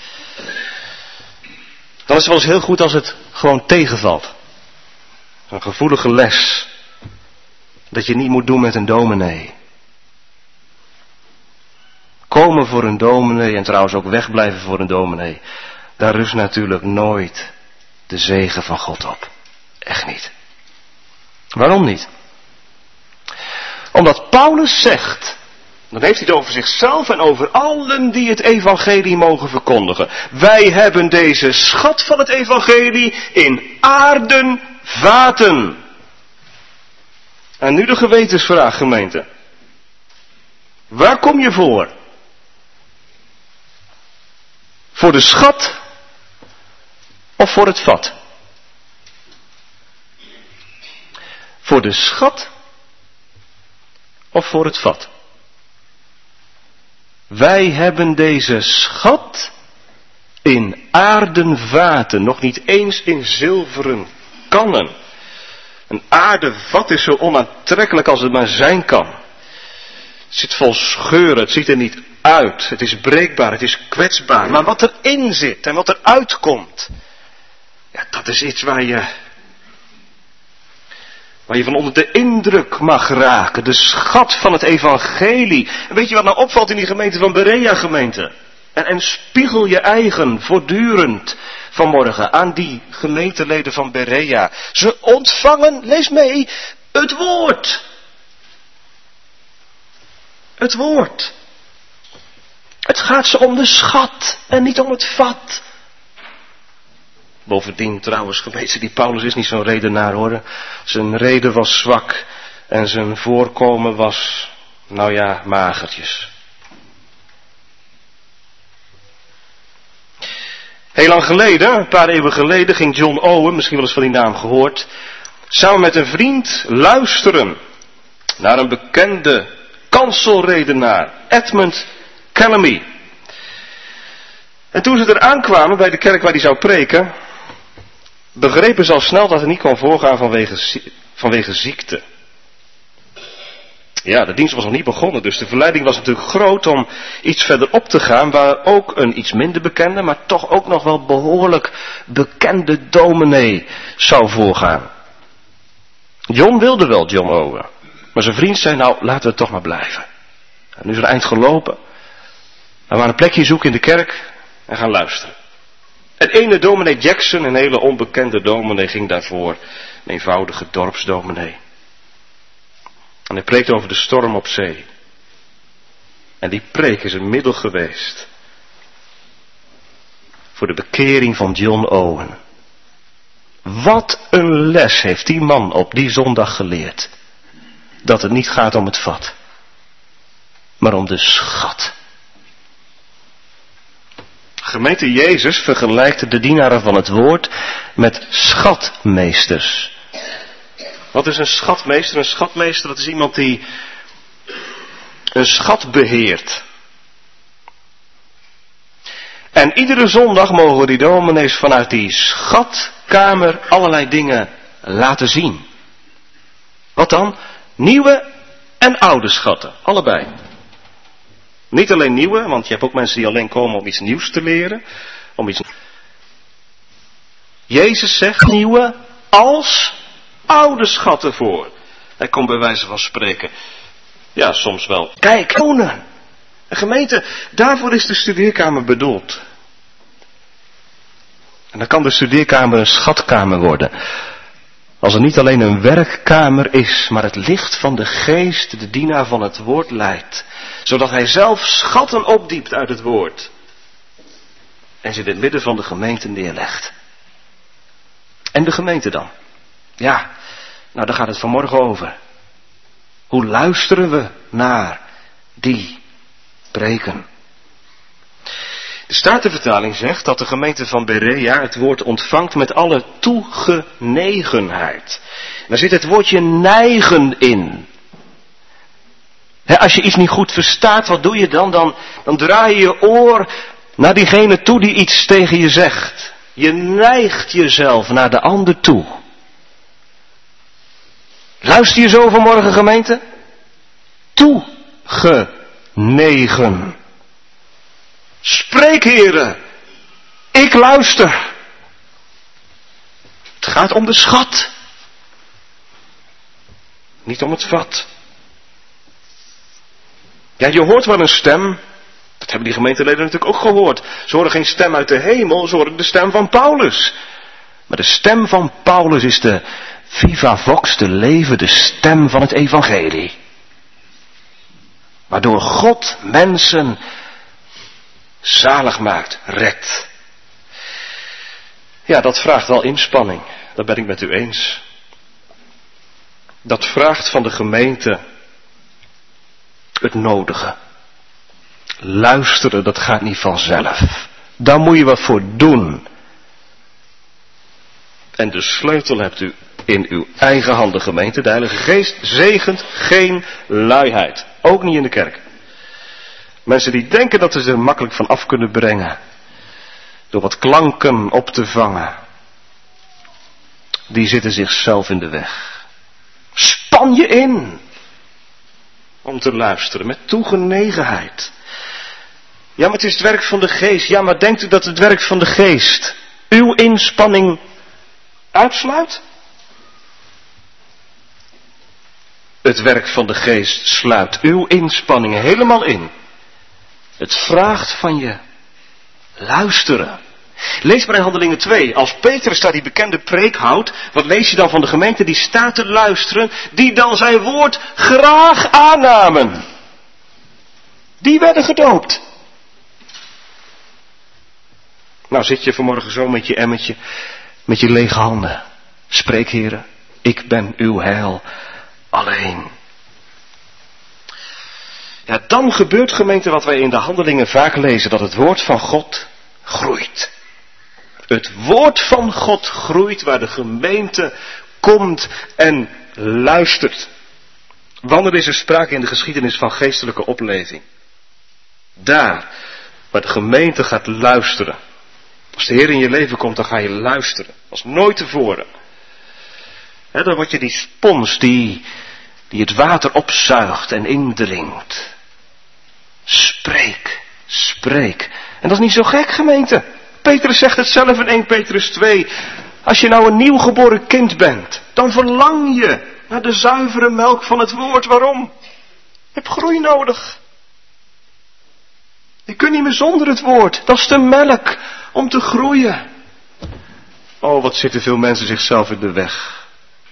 Dan is het wel eens heel goed als het gewoon tegenvalt. Een gevoelige les. Dat je niet moet doen met een dominee. Komen voor een dominee en trouwens ook wegblijven voor een dominee. Daar rust natuurlijk nooit de zegen van God op. Echt niet. Waarom niet? Omdat Paulus zegt, dan heeft hij het over zichzelf en over allen die het evangelie mogen verkondigen. Wij hebben deze schat van het evangelie in aarden vaten. En nu de gewetensvraag, gemeente. Waar kom je voor? Voor de schat of voor het vat? Voor de schat of voor het vat? Wij hebben deze schat in aarden vaten, nog niet eens in zilveren kannen. Een aarden vat is zo onaantrekkelijk als het maar zijn kan. Het zit vol scheuren, het ziet er niet uit, het is breekbaar, het is kwetsbaar. Maar wat erin zit en wat eruit komt, ja, dat is iets waar je, waar je van onder de indruk mag raken. De schat van het evangelie. En weet je wat nou opvalt in die gemeente van Berea gemeente? En, en spiegel je eigen voortdurend vanmorgen aan die gemeenteleden van Berea. Ze ontvangen, lees mee, het woord. Het woord. Het gaat ze om de schat en niet om het vat. Bovendien trouwens, gemeente, die Paulus is niet zo'n redenaar hoor. Zijn reden was zwak en zijn voorkomen was, nou ja, magertjes. Heel lang geleden, een paar eeuwen geleden, ging John Owen, misschien wel eens van die naam gehoord, samen met een vriend luisteren naar een bekende kanselredenaar, Edmund Calamy. En toen ze er aankwamen bij de kerk waar hij zou preken, begrepen ze al snel dat hij niet kon voorgaan vanwege, vanwege ziekte. Ja, de dienst was nog niet begonnen, dus de verleiding was natuurlijk groot om iets verder op te gaan, waar ook een iets minder bekende, maar toch ook nog wel behoorlijk bekende dominee zou voorgaan. John wilde wel, John Owen, maar zijn vriend zei, nou, laten we toch maar blijven. En nu is er eind gelopen. We gaan een plekje zoeken in de kerk en gaan luisteren. En ene dominee Jackson, een hele onbekende dominee, ging daarvoor, een eenvoudige dorpsdominee. En hij preekt over de storm op zee. En die preek is een middel geweest voor de bekering van John Owen. Wat een les heeft die man op die zondag geleerd. Dat het niet gaat om het vat, maar om de schat. Gemeente, Jezus vergelijkt de dienaren van het woord met schatmeesters. Wat is een schatmeester? Een schatmeester, dat is iemand die een schat beheert. En iedere zondag mogen die dominees vanuit die schatkamer allerlei dingen laten zien. Wat dan? Nieuwe en oude schatten, allebei. Niet alleen nieuwe, want je hebt ook mensen die alleen komen om iets nieuws te leren. Om iets... Jezus zegt nieuwe als oude schatten voor. Hij komt bij wijze van spreken. Ja, soms wel. Kijk, wonen. Een gemeente, daarvoor is de studeerkamer bedoeld. En dan kan de studeerkamer een schatkamer worden. Als er niet alleen een werkkamer is, maar het licht van de geest de dienaar van het woord leidt. Zodat hij zelf schatten opdiept uit het woord. En ze in het midden van de gemeente neerlegt. En de gemeente dan? Ja, Nou, daar gaat het vanmorgen over. Hoe luisteren we naar die preken? De Statenvertaling zegt dat de gemeente van Berea het woord ontvangt met alle toegenegenheid. Daar zit het woordje neigen in. He, als je iets niet goed verstaat, wat doe je dan? Dan, dan draai je je oor naar diegene toe die iets tegen je zegt. Je neigt jezelf naar de ander toe. Luister je zo vanmorgen, gemeente? Toegenegen. Spreek, heren. Ik luister. Het gaat om de schat. Niet om het vat. Ja, je hoort wel een stem. Dat hebben die gemeenteleden natuurlijk ook gehoord. Ze horen geen stem uit de hemel, ze horen de stem van Paulus. Maar de stem van Paulus is de viva vox, de levende stem van het evangelie. Waardoor God mensen zalig maakt, redt. Ja, dat vraagt wel inspanning. Dat ben ik met u eens. Dat vraagt van de gemeente het nodige. Luisteren, dat gaat niet vanzelf. Daar moet je wat voor doen. En de sleutel hebt u in uw eigen handen, gemeente. De Heilige Geest zegent geen luiheid. Ook niet in de kerk. Mensen die denken dat ze er makkelijk van af kunnen brengen. Door wat klanken op te vangen. Die zitten zichzelf in de weg. Span je in. Om te luisteren met toegenegenheid. Ja, maar het is het werk van de Geest. Ja, maar denkt u dat het werk van de Geest uw inspanning uitsluit? Het werk van de Geest sluit uw inspanningen helemaal in. Het vraagt van je luisteren. Lees maar in Handelingen twee. Als Petrus daar die bekende preek houdt, wat lees je dan van de gemeente die staat te luisteren, die dan zijn woord graag aannamen. Die werden gedoopt. Nou zit je vanmorgen zo met je emmertje, met je lege handen. Spreek, heren, ik ben uw heil alleen. Ja, dan gebeurt, gemeente, wat wij in de Handelingen vaak lezen, dat het woord van God groeit. Het woord van God groeit waar de gemeente komt en luistert. Wanneer is er sprake in de geschiedenis van geestelijke opleving? Daar, waar de gemeente gaat luisteren. Als de Heer in je leven komt, dan ga je luisteren. Als nooit tevoren. He, dan word je die spons die, die het water opzuigt en indringt. Spreek, spreek. En dat is niet zo gek, gemeente. Petrus zegt het zelf in Eerste Petrus twee. Als je nou een nieuwgeboren kind bent, dan verlang je naar de zuivere melk van het woord. Waarom? Je hebt groei nodig. Je kunt niet meer zonder het woord. Dat is de melk om te groeien. Oh, wat zitten veel mensen zichzelf in de weg.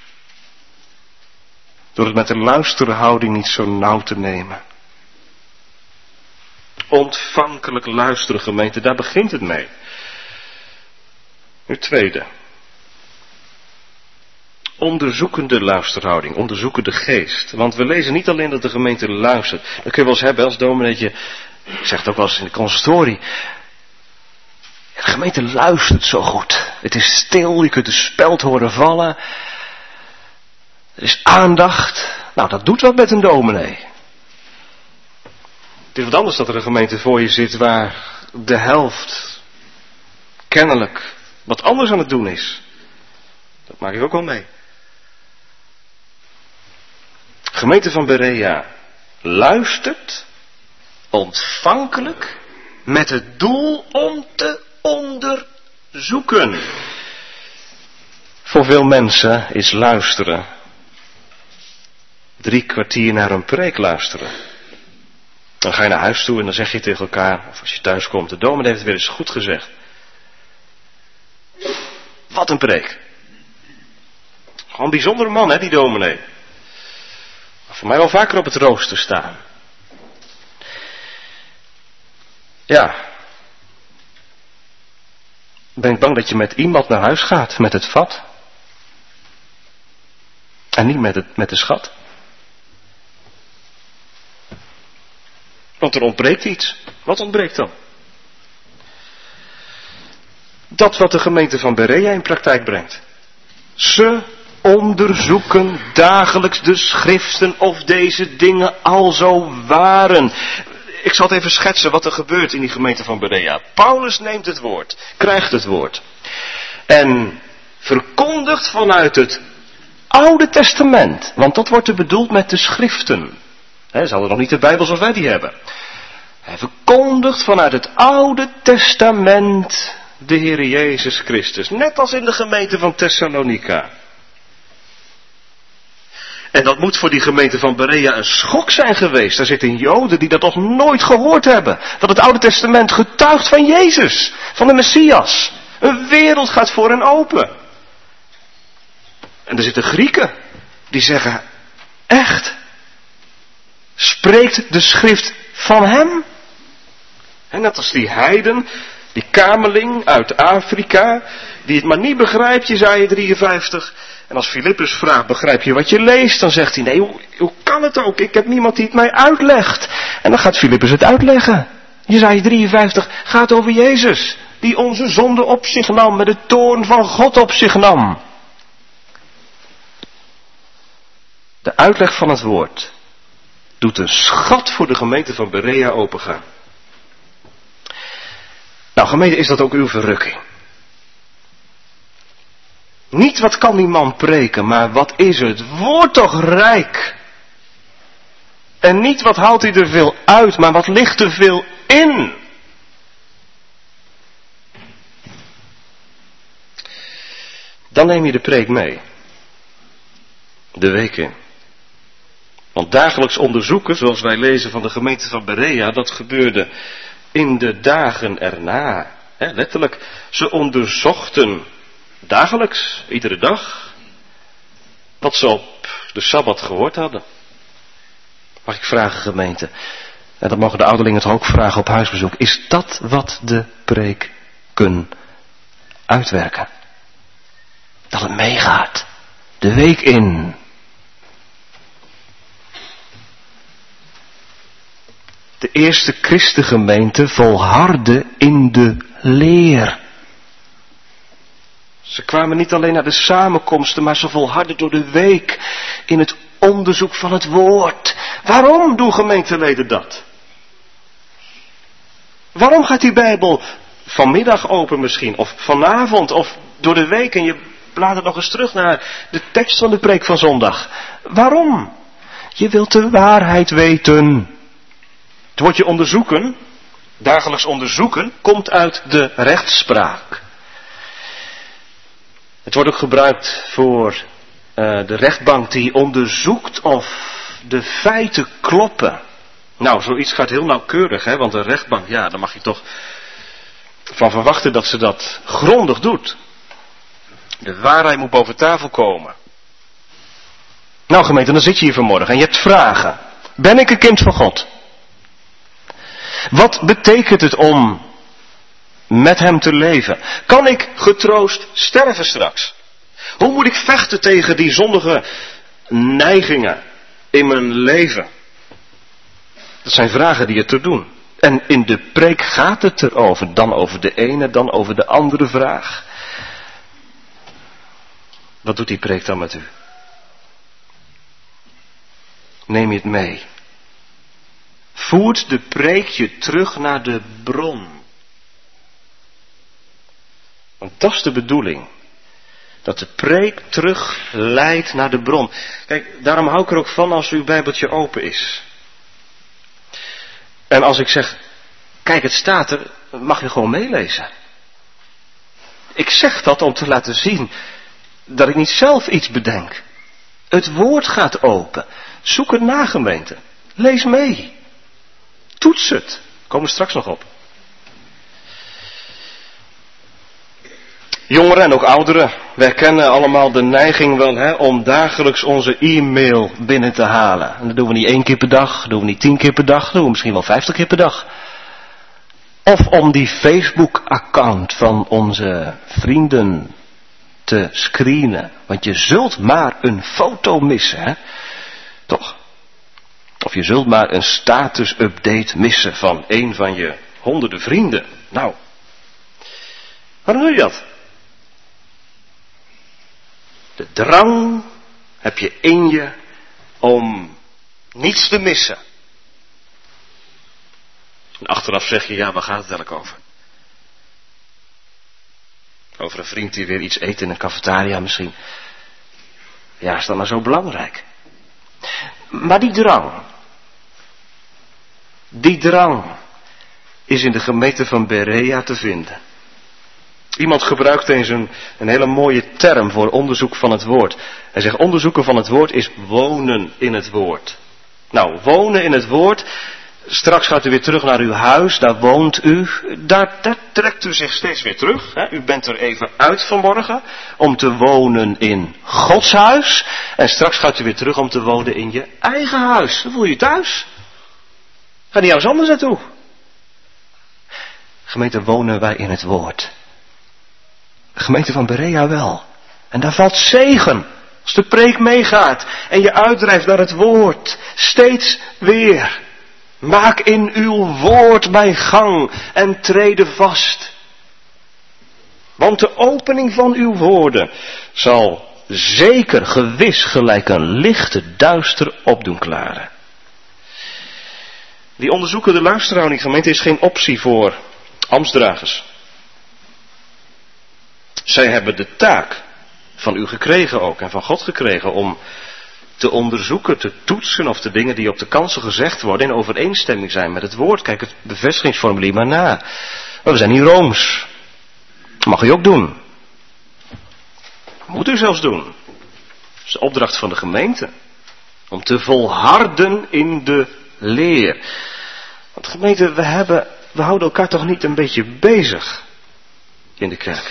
Door het met de luisterhouding niet zo nauw te nemen. Ontvankelijk luisteren, gemeente, daar begint het mee. Nu tweede. Onderzoekende luisterhouding, onderzoekende geest. Want we lezen niet alleen dat de gemeente luistert. Dat kun je wel eens hebben als domineetje. Ik zeg het ook wel eens in de consistorie. De gemeente luistert zo goed. Het is stil, je kunt de speld horen vallen. Er is aandacht. Nou, dat doet wat met een dominee. Het is wat anders dat er een gemeente voor je zit waar de helft kennelijk wat anders aan het doen is. Dat maak ik ook wel mee. Gemeente van Berea luistert ontvankelijk met het doel om te onderzoeken. Voor veel mensen is luisteren drie kwartier naar een preek luisteren. Dan ga je naar huis toe en dan zeg je tegen elkaar, of als je thuis komt, de dominee heeft het weer eens goed gezegd. Wat een preek. Gewoon een bijzondere man, hè, die dominee. Voor mij wel vaker op het rooster staan. Ja. Ben ik bang dat je met iemand naar huis gaat, met het vat. En niet met, het, met de schat. Want er ontbreekt iets. Wat ontbreekt dan? Dat wat de gemeente van Berea in praktijk brengt. Ze onderzoeken dagelijks de schriften of deze dingen al zo waren. Ik zal het even schetsen wat er gebeurt in die gemeente van Berea. Paulus neemt het woord, krijgt het woord. En verkondigt vanuit het Oude Testament. Want dat wordt er bedoeld met de schriften. He, ze hadden nog niet de Bijbel zoals wij die hebben. Hij verkondigt vanuit het Oude Testament de Heer Jezus Christus. Net als in de gemeente van Thessalonica. En dat moet voor die gemeente van Berea een schok zijn geweest. Daar zitten Joden die dat nog nooit gehoord hebben. Dat het Oude Testament getuigt van Jezus. Van de Messias. Een wereld gaat voor hen open. En er zitten Grieken. Die zeggen, echt? Spreekt de schrift van hem? En net als die heiden, die kameling uit Afrika, die het maar niet begrijpt, Jesaja drieënvijftig. En als Filippus vraagt, begrijp je wat je leest? Dan zegt hij, nee, hoe, hoe kan het ook? Ik heb niemand die het mij uitlegt. En dan gaat Filippus het uitleggen. Jesaja drieënvijftig gaat over Jezus, die onze zonde op zich nam, met de toorn van God op zich nam. De uitleg van het woord doet een schat voor de gemeente van Berea opengaan. Nou, gemeente, is dat ook uw verrukking? Niet wat kan die man preken, maar wat is het woord toch rijk? En niet wat haalt hij er veel uit, maar wat ligt er veel in? Dan neem je de preek mee. De week in. Want dagelijks onderzoeken, zoals wij lezen van de gemeente van Berea, dat gebeurde in de dagen erna. He, letterlijk, ze onderzochten dagelijks, iedere dag, wat ze op de Sabbat gehoord hadden. Mag ik vragen, gemeente, en dat mogen de ouderlingen toch ook vragen op huisbezoek, is dat wat de preek kan uitwerken? Dat het meegaat, de week in. De eerste christengemeente volhardde in de leer. Ze kwamen niet alleen naar de samenkomsten, maar ze volhardden door de week in het onderzoek van het woord. Waarom doen gemeenteleden dat? Waarom gaat die Bijbel vanmiddag open misschien, of vanavond, of door de week en je bladert nog eens terug naar de tekst van de preek van zondag? Waarom? Je wilt de waarheid weten. Het woordje onderzoeken, dagelijks onderzoeken, komt uit de rechtspraak. Het wordt ook gebruikt voor uh, de rechtbank die onderzoekt of de feiten kloppen. Nou, zoiets gaat heel nauwkeurig, hè, want een rechtbank, ja, daar mag je toch van verwachten dat ze dat grondig doet. De waarheid moet boven tafel komen. Nou gemeente, dan zit je hier vanmorgen en je hebt vragen. Ben ik een kind van God? Wat betekent het om met hem te leven? Kan ik getroost sterven straks? Hoe moet ik vechten tegen die zondige neigingen in mijn leven? Dat zijn vragen die het te doen. En in de preek gaat het erover. Dan over de ene, dan over de andere vraag. Wat doet die preek dan met u? Neem je het mee? Voert de preek je terug naar de bron. Want dat is de bedoeling. Dat de preek terug leidt naar de bron. Kijk, daarom hou ik er ook van als uw Bijbeltje open is. En als ik zeg, kijk het staat er, mag je gewoon meelezen. Ik zeg dat om te laten zien dat ik niet zelf iets bedenk. Het woord gaat open. Zoek het na, gemeente. Lees mee. Toets het. Komen we straks nog op. Jongeren en ook ouderen, wij kennen allemaal de neiging wel hè, om dagelijks onze e-mail binnen te halen. En dat doen we niet één keer per dag, dat doen we niet tien keer per dag, dat doen we misschien wel vijftig keer per dag. Of om die Facebook-account van onze vrienden te screenen. Want je zult maar een foto missen, hè? Toch? Of je zult maar een status-update missen van een van je honderden vrienden. Nou, waarom doe je dat? De drang heb je in je om niets te missen. En achteraf zeg je, ja, waar gaat het eigenlijk over? Over een vriend die weer iets eet in een cafetaria misschien. Ja, is dat maar zo belangrijk? Maar die drang, die drang is in de gemeente van Berea te vinden. Iemand gebruikt eens een, een hele mooie term voor onderzoek van het woord. Hij zegt, onderzoeken van het woord is wonen in het woord. Nou, wonen in het woord, straks gaat u weer terug naar uw huis, daar woont u, daar, daar trekt u zich steeds weer terug. Hè? U bent er even uit vanmorgen om te wonen in Gods huis. En straks gaat u weer terug om te wonen in je eigen huis. Dan voel je je thuis. Ga niet ergens anders naartoe. Gemeente, wonen wij in het woord. De gemeente van Berea wel. En daar valt zegen. Als de preek meegaat en je uitdrijft naar het woord. Steeds weer. Maak in uw woord mijn gang en trede vast. Want de opening van uw woorden zal zeker gewis gelijk een lichte duister opdoen klaren. Die onderzoekende luisteraar in die gemeente is geen optie voor ambtsdragers. Zij hebben de taak van u gekregen ook en van God gekregen om te onderzoeken, te toetsen of de dingen die op de kansel gezegd worden in overeenstemming zijn met het woord. Kijk het bevestigingsformulier maar na. Maar we zijn hier Rooms. Dat mag u ook doen. Moet u zelfs doen. Dat is de opdracht van de gemeente. Om te volharden in de leer. Want gemeente, we hebben, we houden elkaar toch niet een beetje bezig in de kerk.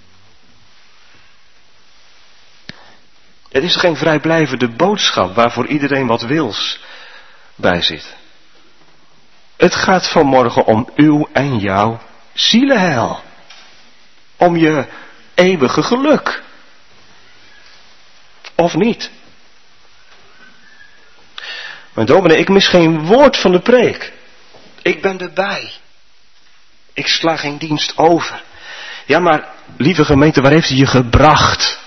Het is geen vrijblijvende boodschap waarvoor iedereen wat wils bij zit. Het gaat vanmorgen om uw en jouw zielenheil. Om je eeuwige geluk. Of niet? Maar dominee, ik mis geen woord van de preek. Ik ben erbij. Ik sla geen dienst over. Ja, maar lieve gemeente, waar heeft hij je gebracht?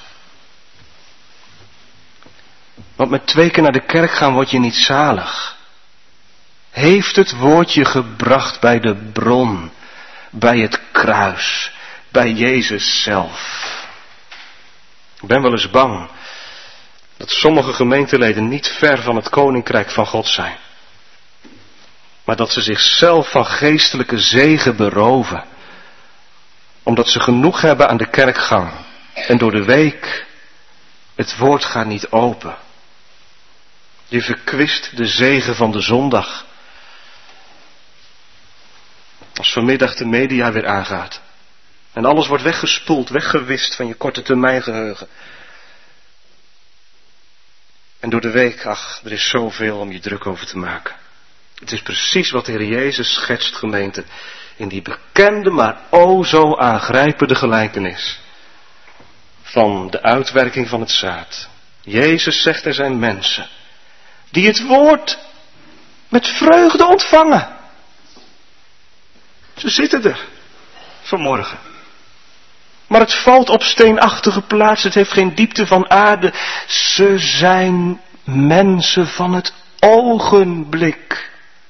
Want met twee keer naar de kerk gaan word je niet zalig. Heeft het woord je gebracht bij de bron, bij het kruis, bij Jezus zelf? Ik ben wel eens bang dat sommige gemeenteleden niet ver van het koninkrijk van God zijn. Maar dat ze zichzelf van geestelijke zegen beroven. Omdat ze genoeg hebben aan de kerkgang. En door de week, het woord gaat niet open. Je verkwist de zegen van de zondag. Als vanmiddag de media weer aangaat. En alles wordt weggespoeld, weggewist van je korte termijn geheugen. En door de week, ach, er is zoveel om je druk over te maken. Het is precies wat de Heer Jezus schetst, gemeente. In die bekende, maar o zo aangrijpende gelijkenis. Van de uitwerking van het zaad. Jezus zegt er zijn mensen. Die het woord met vreugde ontvangen. Ze zitten er. Vanmorgen. Maar het valt op steenachtige plaatsen. Het heeft geen diepte van aarde. Ze zijn mensen van het ogenblik.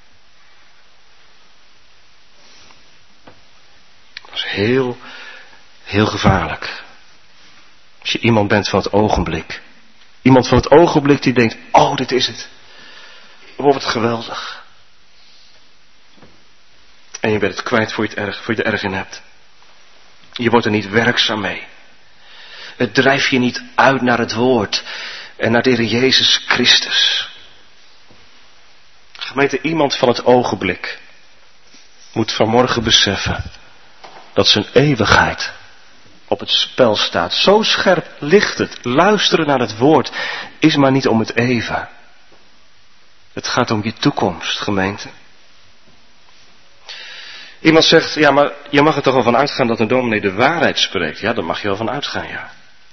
Dat is heel, heel gevaarlijk. Als je iemand bent van het ogenblik. Iemand van het ogenblik die denkt, oh, dit is het. Oh, wat geweldig. En je bent het kwijt voor je het erg, voor je er erg in hebt. Je wordt er niet werkzaam mee. Het drijft je niet uit naar het woord en naar de Heer Jezus Christus. Gemeente, iemand van het ogenblik moet vanmorgen beseffen dat zijn eeuwigheid op het spel staat. Zo scherp ligt het. Luisteren naar het woord is maar niet om het even. Het gaat om je toekomst, gemeente. Iemand zegt, ja, maar je mag er toch wel van uitgaan dat een dominee de waarheid spreekt. Ja, daar mag je wel van uitgaan, ja.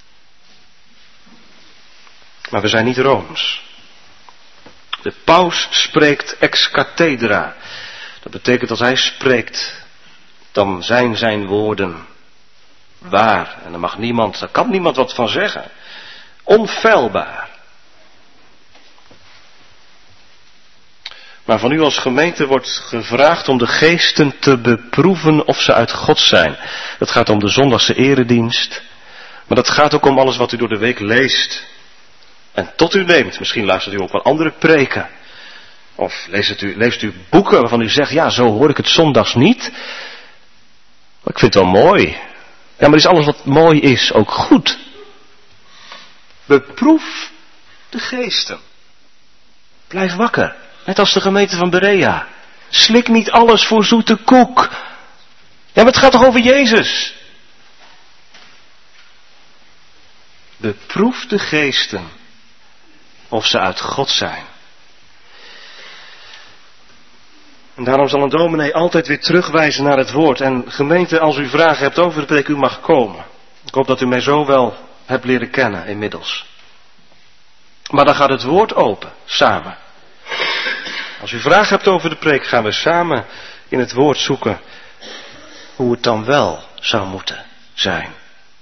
Maar we zijn niet Rooms. De paus spreekt ex cathedra. Dat betekent als hij spreekt, dan zijn zijn woorden waar. En daar mag niemand, daar kan niemand wat van zeggen. Onfeilbaar. Maar van u als gemeente wordt gevraagd om de geesten te beproeven of ze uit God zijn. Dat gaat om de zondagse eredienst. Maar dat gaat ook om alles wat u door de week leest. En tot u neemt. Misschien luistert u ook wel andere preken. Of leest u, leest u boeken waarvan u zegt, ja, zo hoor ik het zondags niet. Maar ik vind het wel mooi. Ja, maar is alles wat mooi is ook goed? Beproef de geesten. Blijf wakker. Net als de gemeente van Berea. Slik niet alles voor zoete koek. Ja, maar het gaat toch over Jezus? Beproef de geesten of ze uit God zijn. En daarom zal een dominee altijd weer terugwijzen naar het woord. En gemeente, als u vragen hebt over de preek, u mag komen. Ik hoop dat u mij zo wel hebt leren kennen inmiddels. Maar dan gaat het woord open, samen. Als u vragen hebt over de preek, gaan we samen in het woord zoeken hoe het dan wel zou moeten zijn.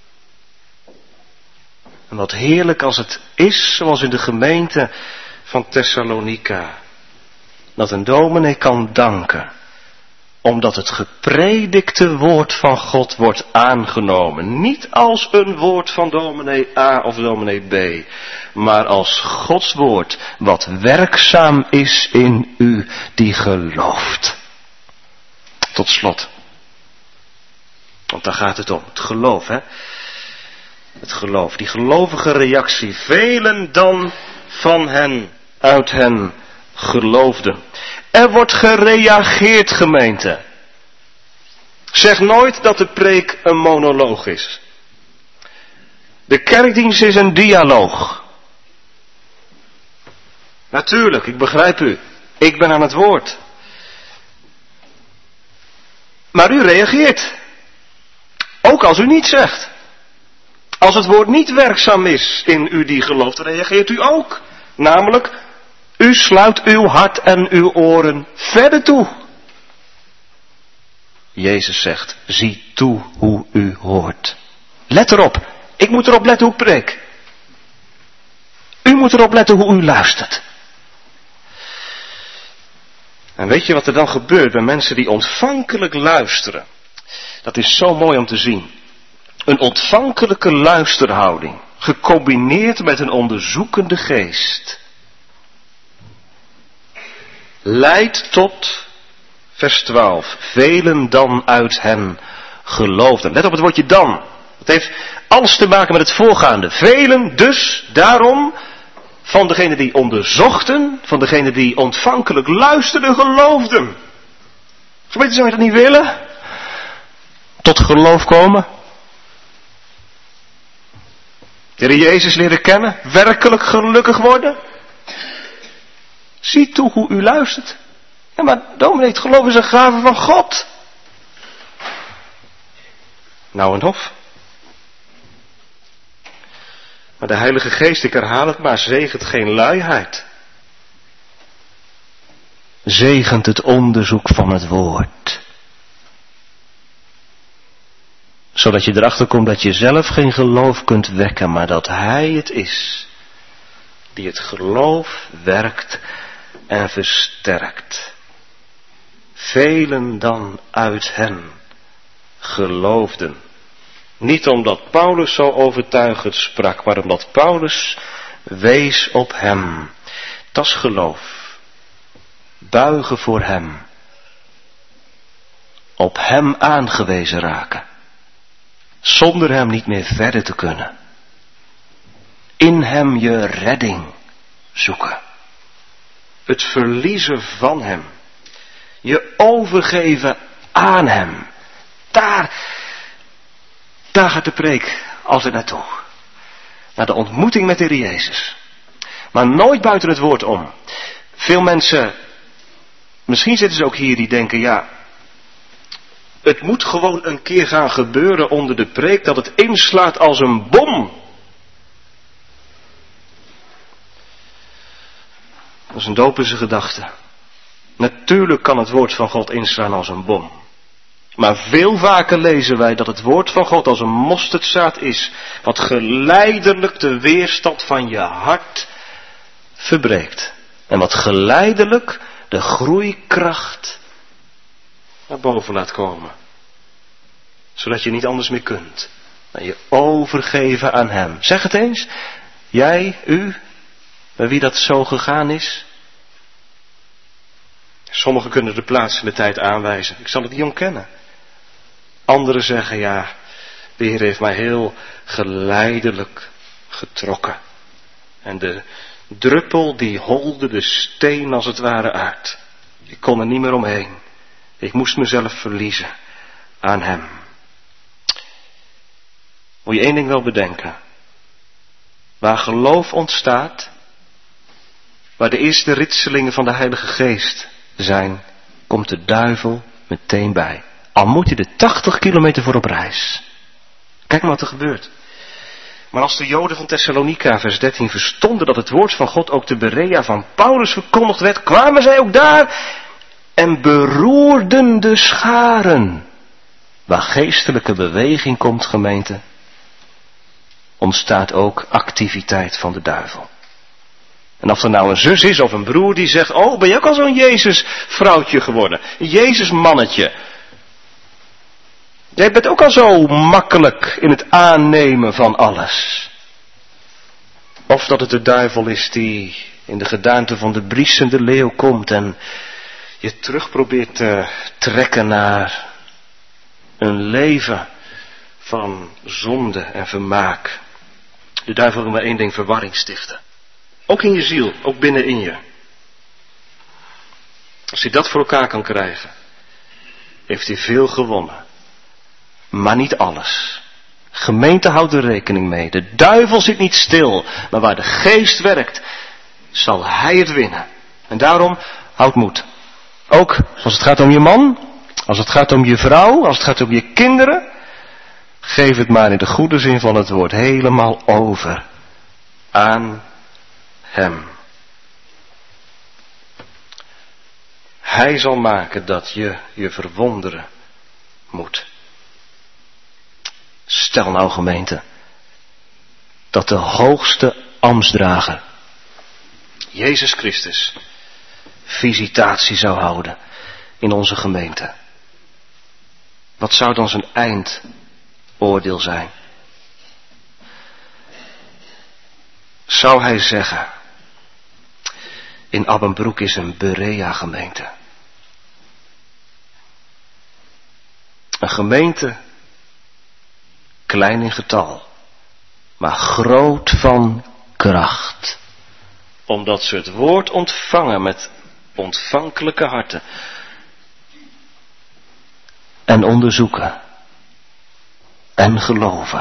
En wat heerlijk als het is, zoals in de gemeente van Thessalonica, dat een dominee kan danken, omdat het gepredikte woord van God wordt aangenomen. Niet als een woord van dominee A of dominee B, maar als Gods woord, wat werkzaam is in u die gelooft. Tot slot. Want daar gaat het om, het geloof, hè. Het geloof, die gelovige reactie. Velen dan van hen, uit hen, geloofden. Er wordt gereageerd, gemeente. Zeg nooit dat de preek een monoloog is. De kerkdienst is een dialoog. Natuurlijk, ik begrijp u. Ik ben aan het woord. Maar u reageert. Ook als u niet zegt. Als het woord niet werkzaam is in u die gelooft, reageert u ook. Namelijk, u sluit uw hart en uw oren verder toe. Jezus zegt, zie toe hoe u hoort. Let erop. Ik moet erop letten hoe ik preek. U moet erop letten hoe u luistert. En weet je wat er dan gebeurt bij mensen die ontvankelijk luisteren? Dat is zo mooi om te zien. Een ontvankelijke luisterhouding, gecombineerd met een onderzoekende geest, leidt tot, vers twaalf, velen dan uit hen geloofden. Let op het woordje dan. Het heeft alles te maken met het voorgaande. Velen dus, daarom, van degenen die onderzochten, van degenen die ontvankelijk luisterden, geloofden. Gemeente, zou je dat niet willen? Tot geloof komen? De Heer Jezus leren kennen? Werkelijk gelukkig worden? Zie toe hoe u luistert. Ja, maar dominee, het geloof is een gave van God. Nou en of. Maar de Heilige Geest, ik herhaal het maar, zegent geen luiheid. Zegent het onderzoek van het woord. Zodat je erachter komt dat je zelf geen geloof kunt wekken, maar dat Hij het is die het geloof werkt en versterkt. Velen dan uit hen geloofden. Niet omdat Paulus zo overtuigend sprak, maar omdat Paulus wees op hem. Dat is geloof. Buigen voor hem. Op hem aangewezen raken. Zonder hem niet meer verder te kunnen. In hem je redding zoeken. Het verliezen van hem. Je overgeven aan hem. Daar, daar gaat de preek altijd naartoe. Naar de ontmoeting met de Heer Jezus. Maar nooit buiten het woord om. Veel mensen, misschien zitten ze ook hier die denken, ja, het moet gewoon een keer gaan gebeuren onder de preek dat het inslaat als een bom. dat is een dopische gedachte. Natuurlijk kan het woord van God inslaan als een bom. Maar veel vaker lezen wij dat het woord van God als een mosterdzaad is, wat geleidelijk de weerstand van je hart verbreekt. En wat geleidelijk de groeikracht naar boven laat komen. Zodat je niet anders meer kunt dan je overgeven aan Hem. Zeg het eens. Jij, u, bij wie dat zo gegaan is. Sommigen kunnen de plaats en de tijd aanwijzen. Ik zal het niet ontkennen. Anderen zeggen, ja, de Heer heeft mij heel geleidelijk getrokken. En de druppel die holde de steen als het ware uit. Ik kon er niet meer omheen. Ik moest mezelf verliezen aan Hem. Moet je één ding wel bedenken. Waar geloof ontstaat, waar de eerste ritselingen van de Heilige Geest zijn, komt de duivel meteen bij. Al moet je er tachtig kilometer voor op reis. Kijk maar wat er gebeurt. Maar als de Joden van Thessalonica, vers dertien, verstonden dat het woord van God ook te Berea van Paulus verkondigd werd, kwamen zij ook daar en beroerden de scharen. Waar geestelijke beweging komt, gemeente, ontstaat ook activiteit van de duivel. En of er nou een zus is of een broer die zegt, oh, ben je ook al zo'n Jezus vrouwtje geworden? Een Jezus mannetje. Jij bent ook al zo makkelijk in het aannemen van alles. Of dat het de duivel is die in de gedaante van de briesende leeuw komt en je terug probeert te trekken naar een leven van zonde en vermaak. De duivel wil maar één ding: verwarring stichten. Ook in je ziel, ook binnenin je. Als hij dat voor elkaar kan krijgen, heeft hij veel gewonnen. Maar niet alles. Gemeente houdt er rekening mee. De duivel zit niet stil, maar waar de geest werkt, zal hij het winnen. En daarom houd moed. Ook als het gaat om je man, als het gaat om je vrouw, als het gaat om je kinderen. Geef het maar in de goede zin van het woord helemaal over aan Hem. Hij zal maken dat je je verwonderen moet. Stel nou, gemeente, dat de hoogste ambtsdrager, Jezus Christus, visitatie zou houden in onze gemeente. Wat zou dan zijn eindoordeel zijn? Zou hij zeggen, in Abbenbroek is een Berea gemeente. Een gemeente, klein in getal, maar groot van kracht. Omdat ze het woord ontvangen met ontvankelijke harten. En onderzoeken. En geloven.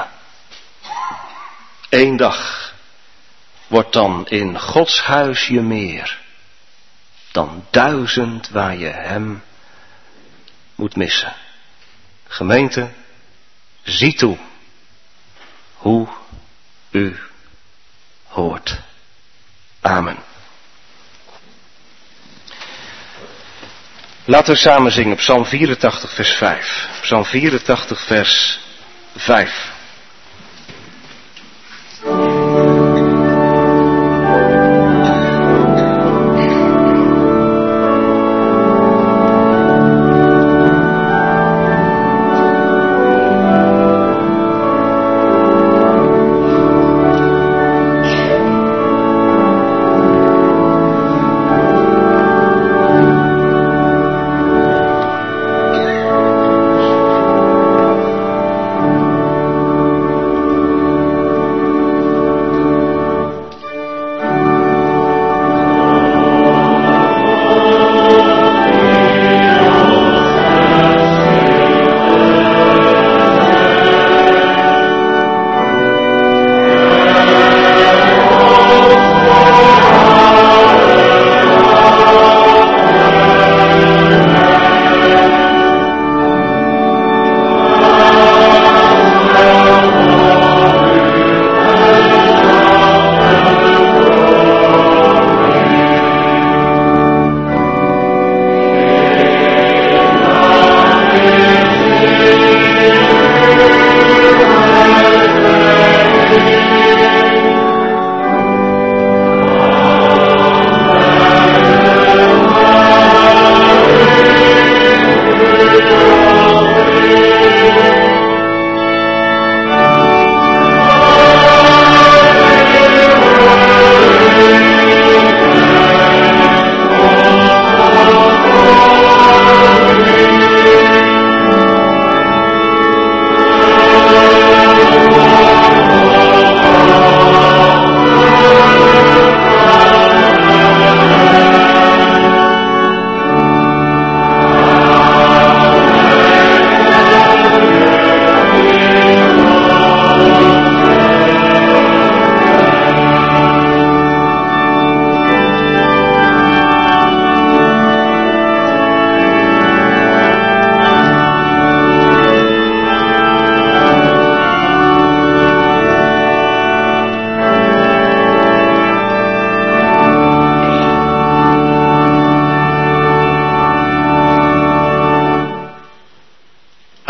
Eén dag wordt dan in Gods huis je meer dan duizend waar je Hem moet missen. Gemeente, zie toe hoe u hoort. Amen. Laten we samen zingen Psalm vierentachtig vers vijf. Psalm vierentachtig vers vijf.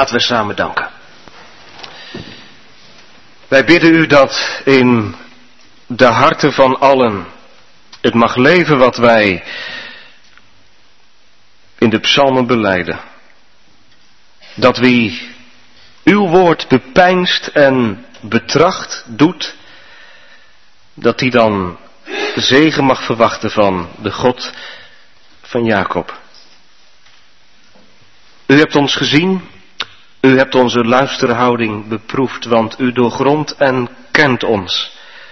Laten we samen danken. Wij bidden u dat in de harten van allen het mag leven wat wij in de psalmen belijden. Dat wie uw woord bepeinst en betracht doet, dat die dan zegen mag verwachten van de God van Jacob. U hebt ons gezien, u hebt onze luisterhouding beproefd, want u doorgrondt en kent ons.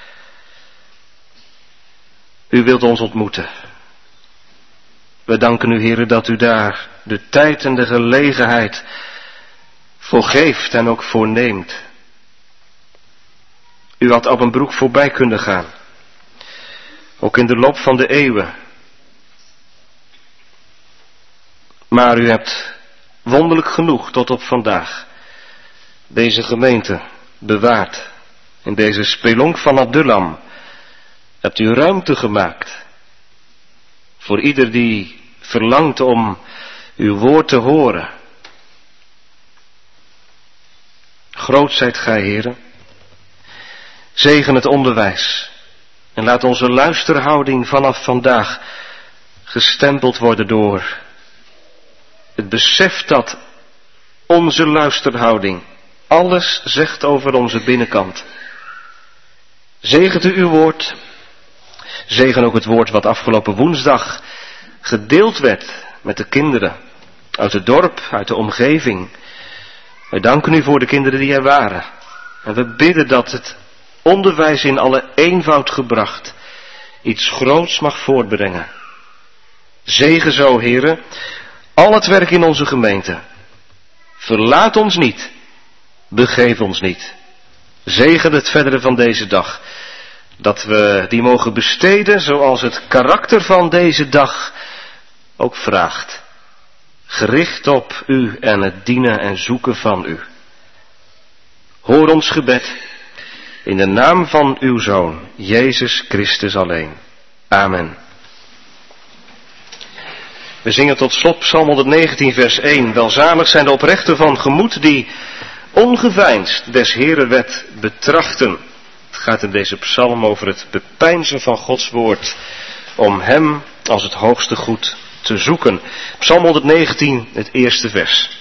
U wilt ons ontmoeten. We danken u, Heere, dat u daar de tijd en de gelegenheid voor geeft en ook voor neemt. U had op een broek voorbij kunnen gaan. Ook in de loop van de eeuwen. Maar u hebt wonderlijk genoeg tot op vandaag deze gemeente bewaard. In deze spelonk van Adullam hebt u ruimte gemaakt. Voor ieder die verlangt om uw woord te horen. Groot zijt gij, Heere. Zegen het onderwijs. En laat onze luisterhouding vanaf vandaag gestempeld worden door het besef dat onze luisterhouding alles zegt over onze binnenkant. Zegent u uw woord. Zegen ook het woord wat afgelopen woensdag gedeeld werd met de kinderen uit het dorp, uit de omgeving. Wij danken u voor de kinderen die er waren. En we bidden dat het onderwijs in alle eenvoud gebracht iets groots mag voortbrengen. Zegen zo, Heere, al het werk in onze gemeente. Verlaat ons niet. Begeef ons niet. Zegen het verdere van deze dag. Dat we die mogen besteden zoals het karakter van deze dag ook vraagt. Gericht op u en het dienen en zoeken van u. Hoor ons gebed in de naam van uw Zoon, Jezus Christus alleen. Amen. We zingen tot slot Psalm honderdnegentien vers één. Welzalig zijn de oprechten van gemoed die ongeveinsd des Heeren wet betrachten. Het gaat in deze psalm over het bepeinzen van Gods woord, om hem als het hoogste goed te zoeken. Psalm honderdnegentien, het eerste vers.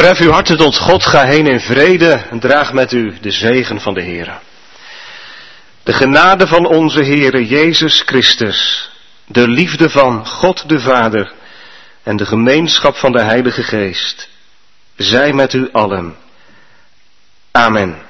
Verhef uw harten tot God, ga heen in vrede en draag met u de zegen van de Heere. De genade van onze Heere Jezus Christus, de liefde van God de Vader en de gemeenschap van de Heilige Geest, zij met u allen. Amen.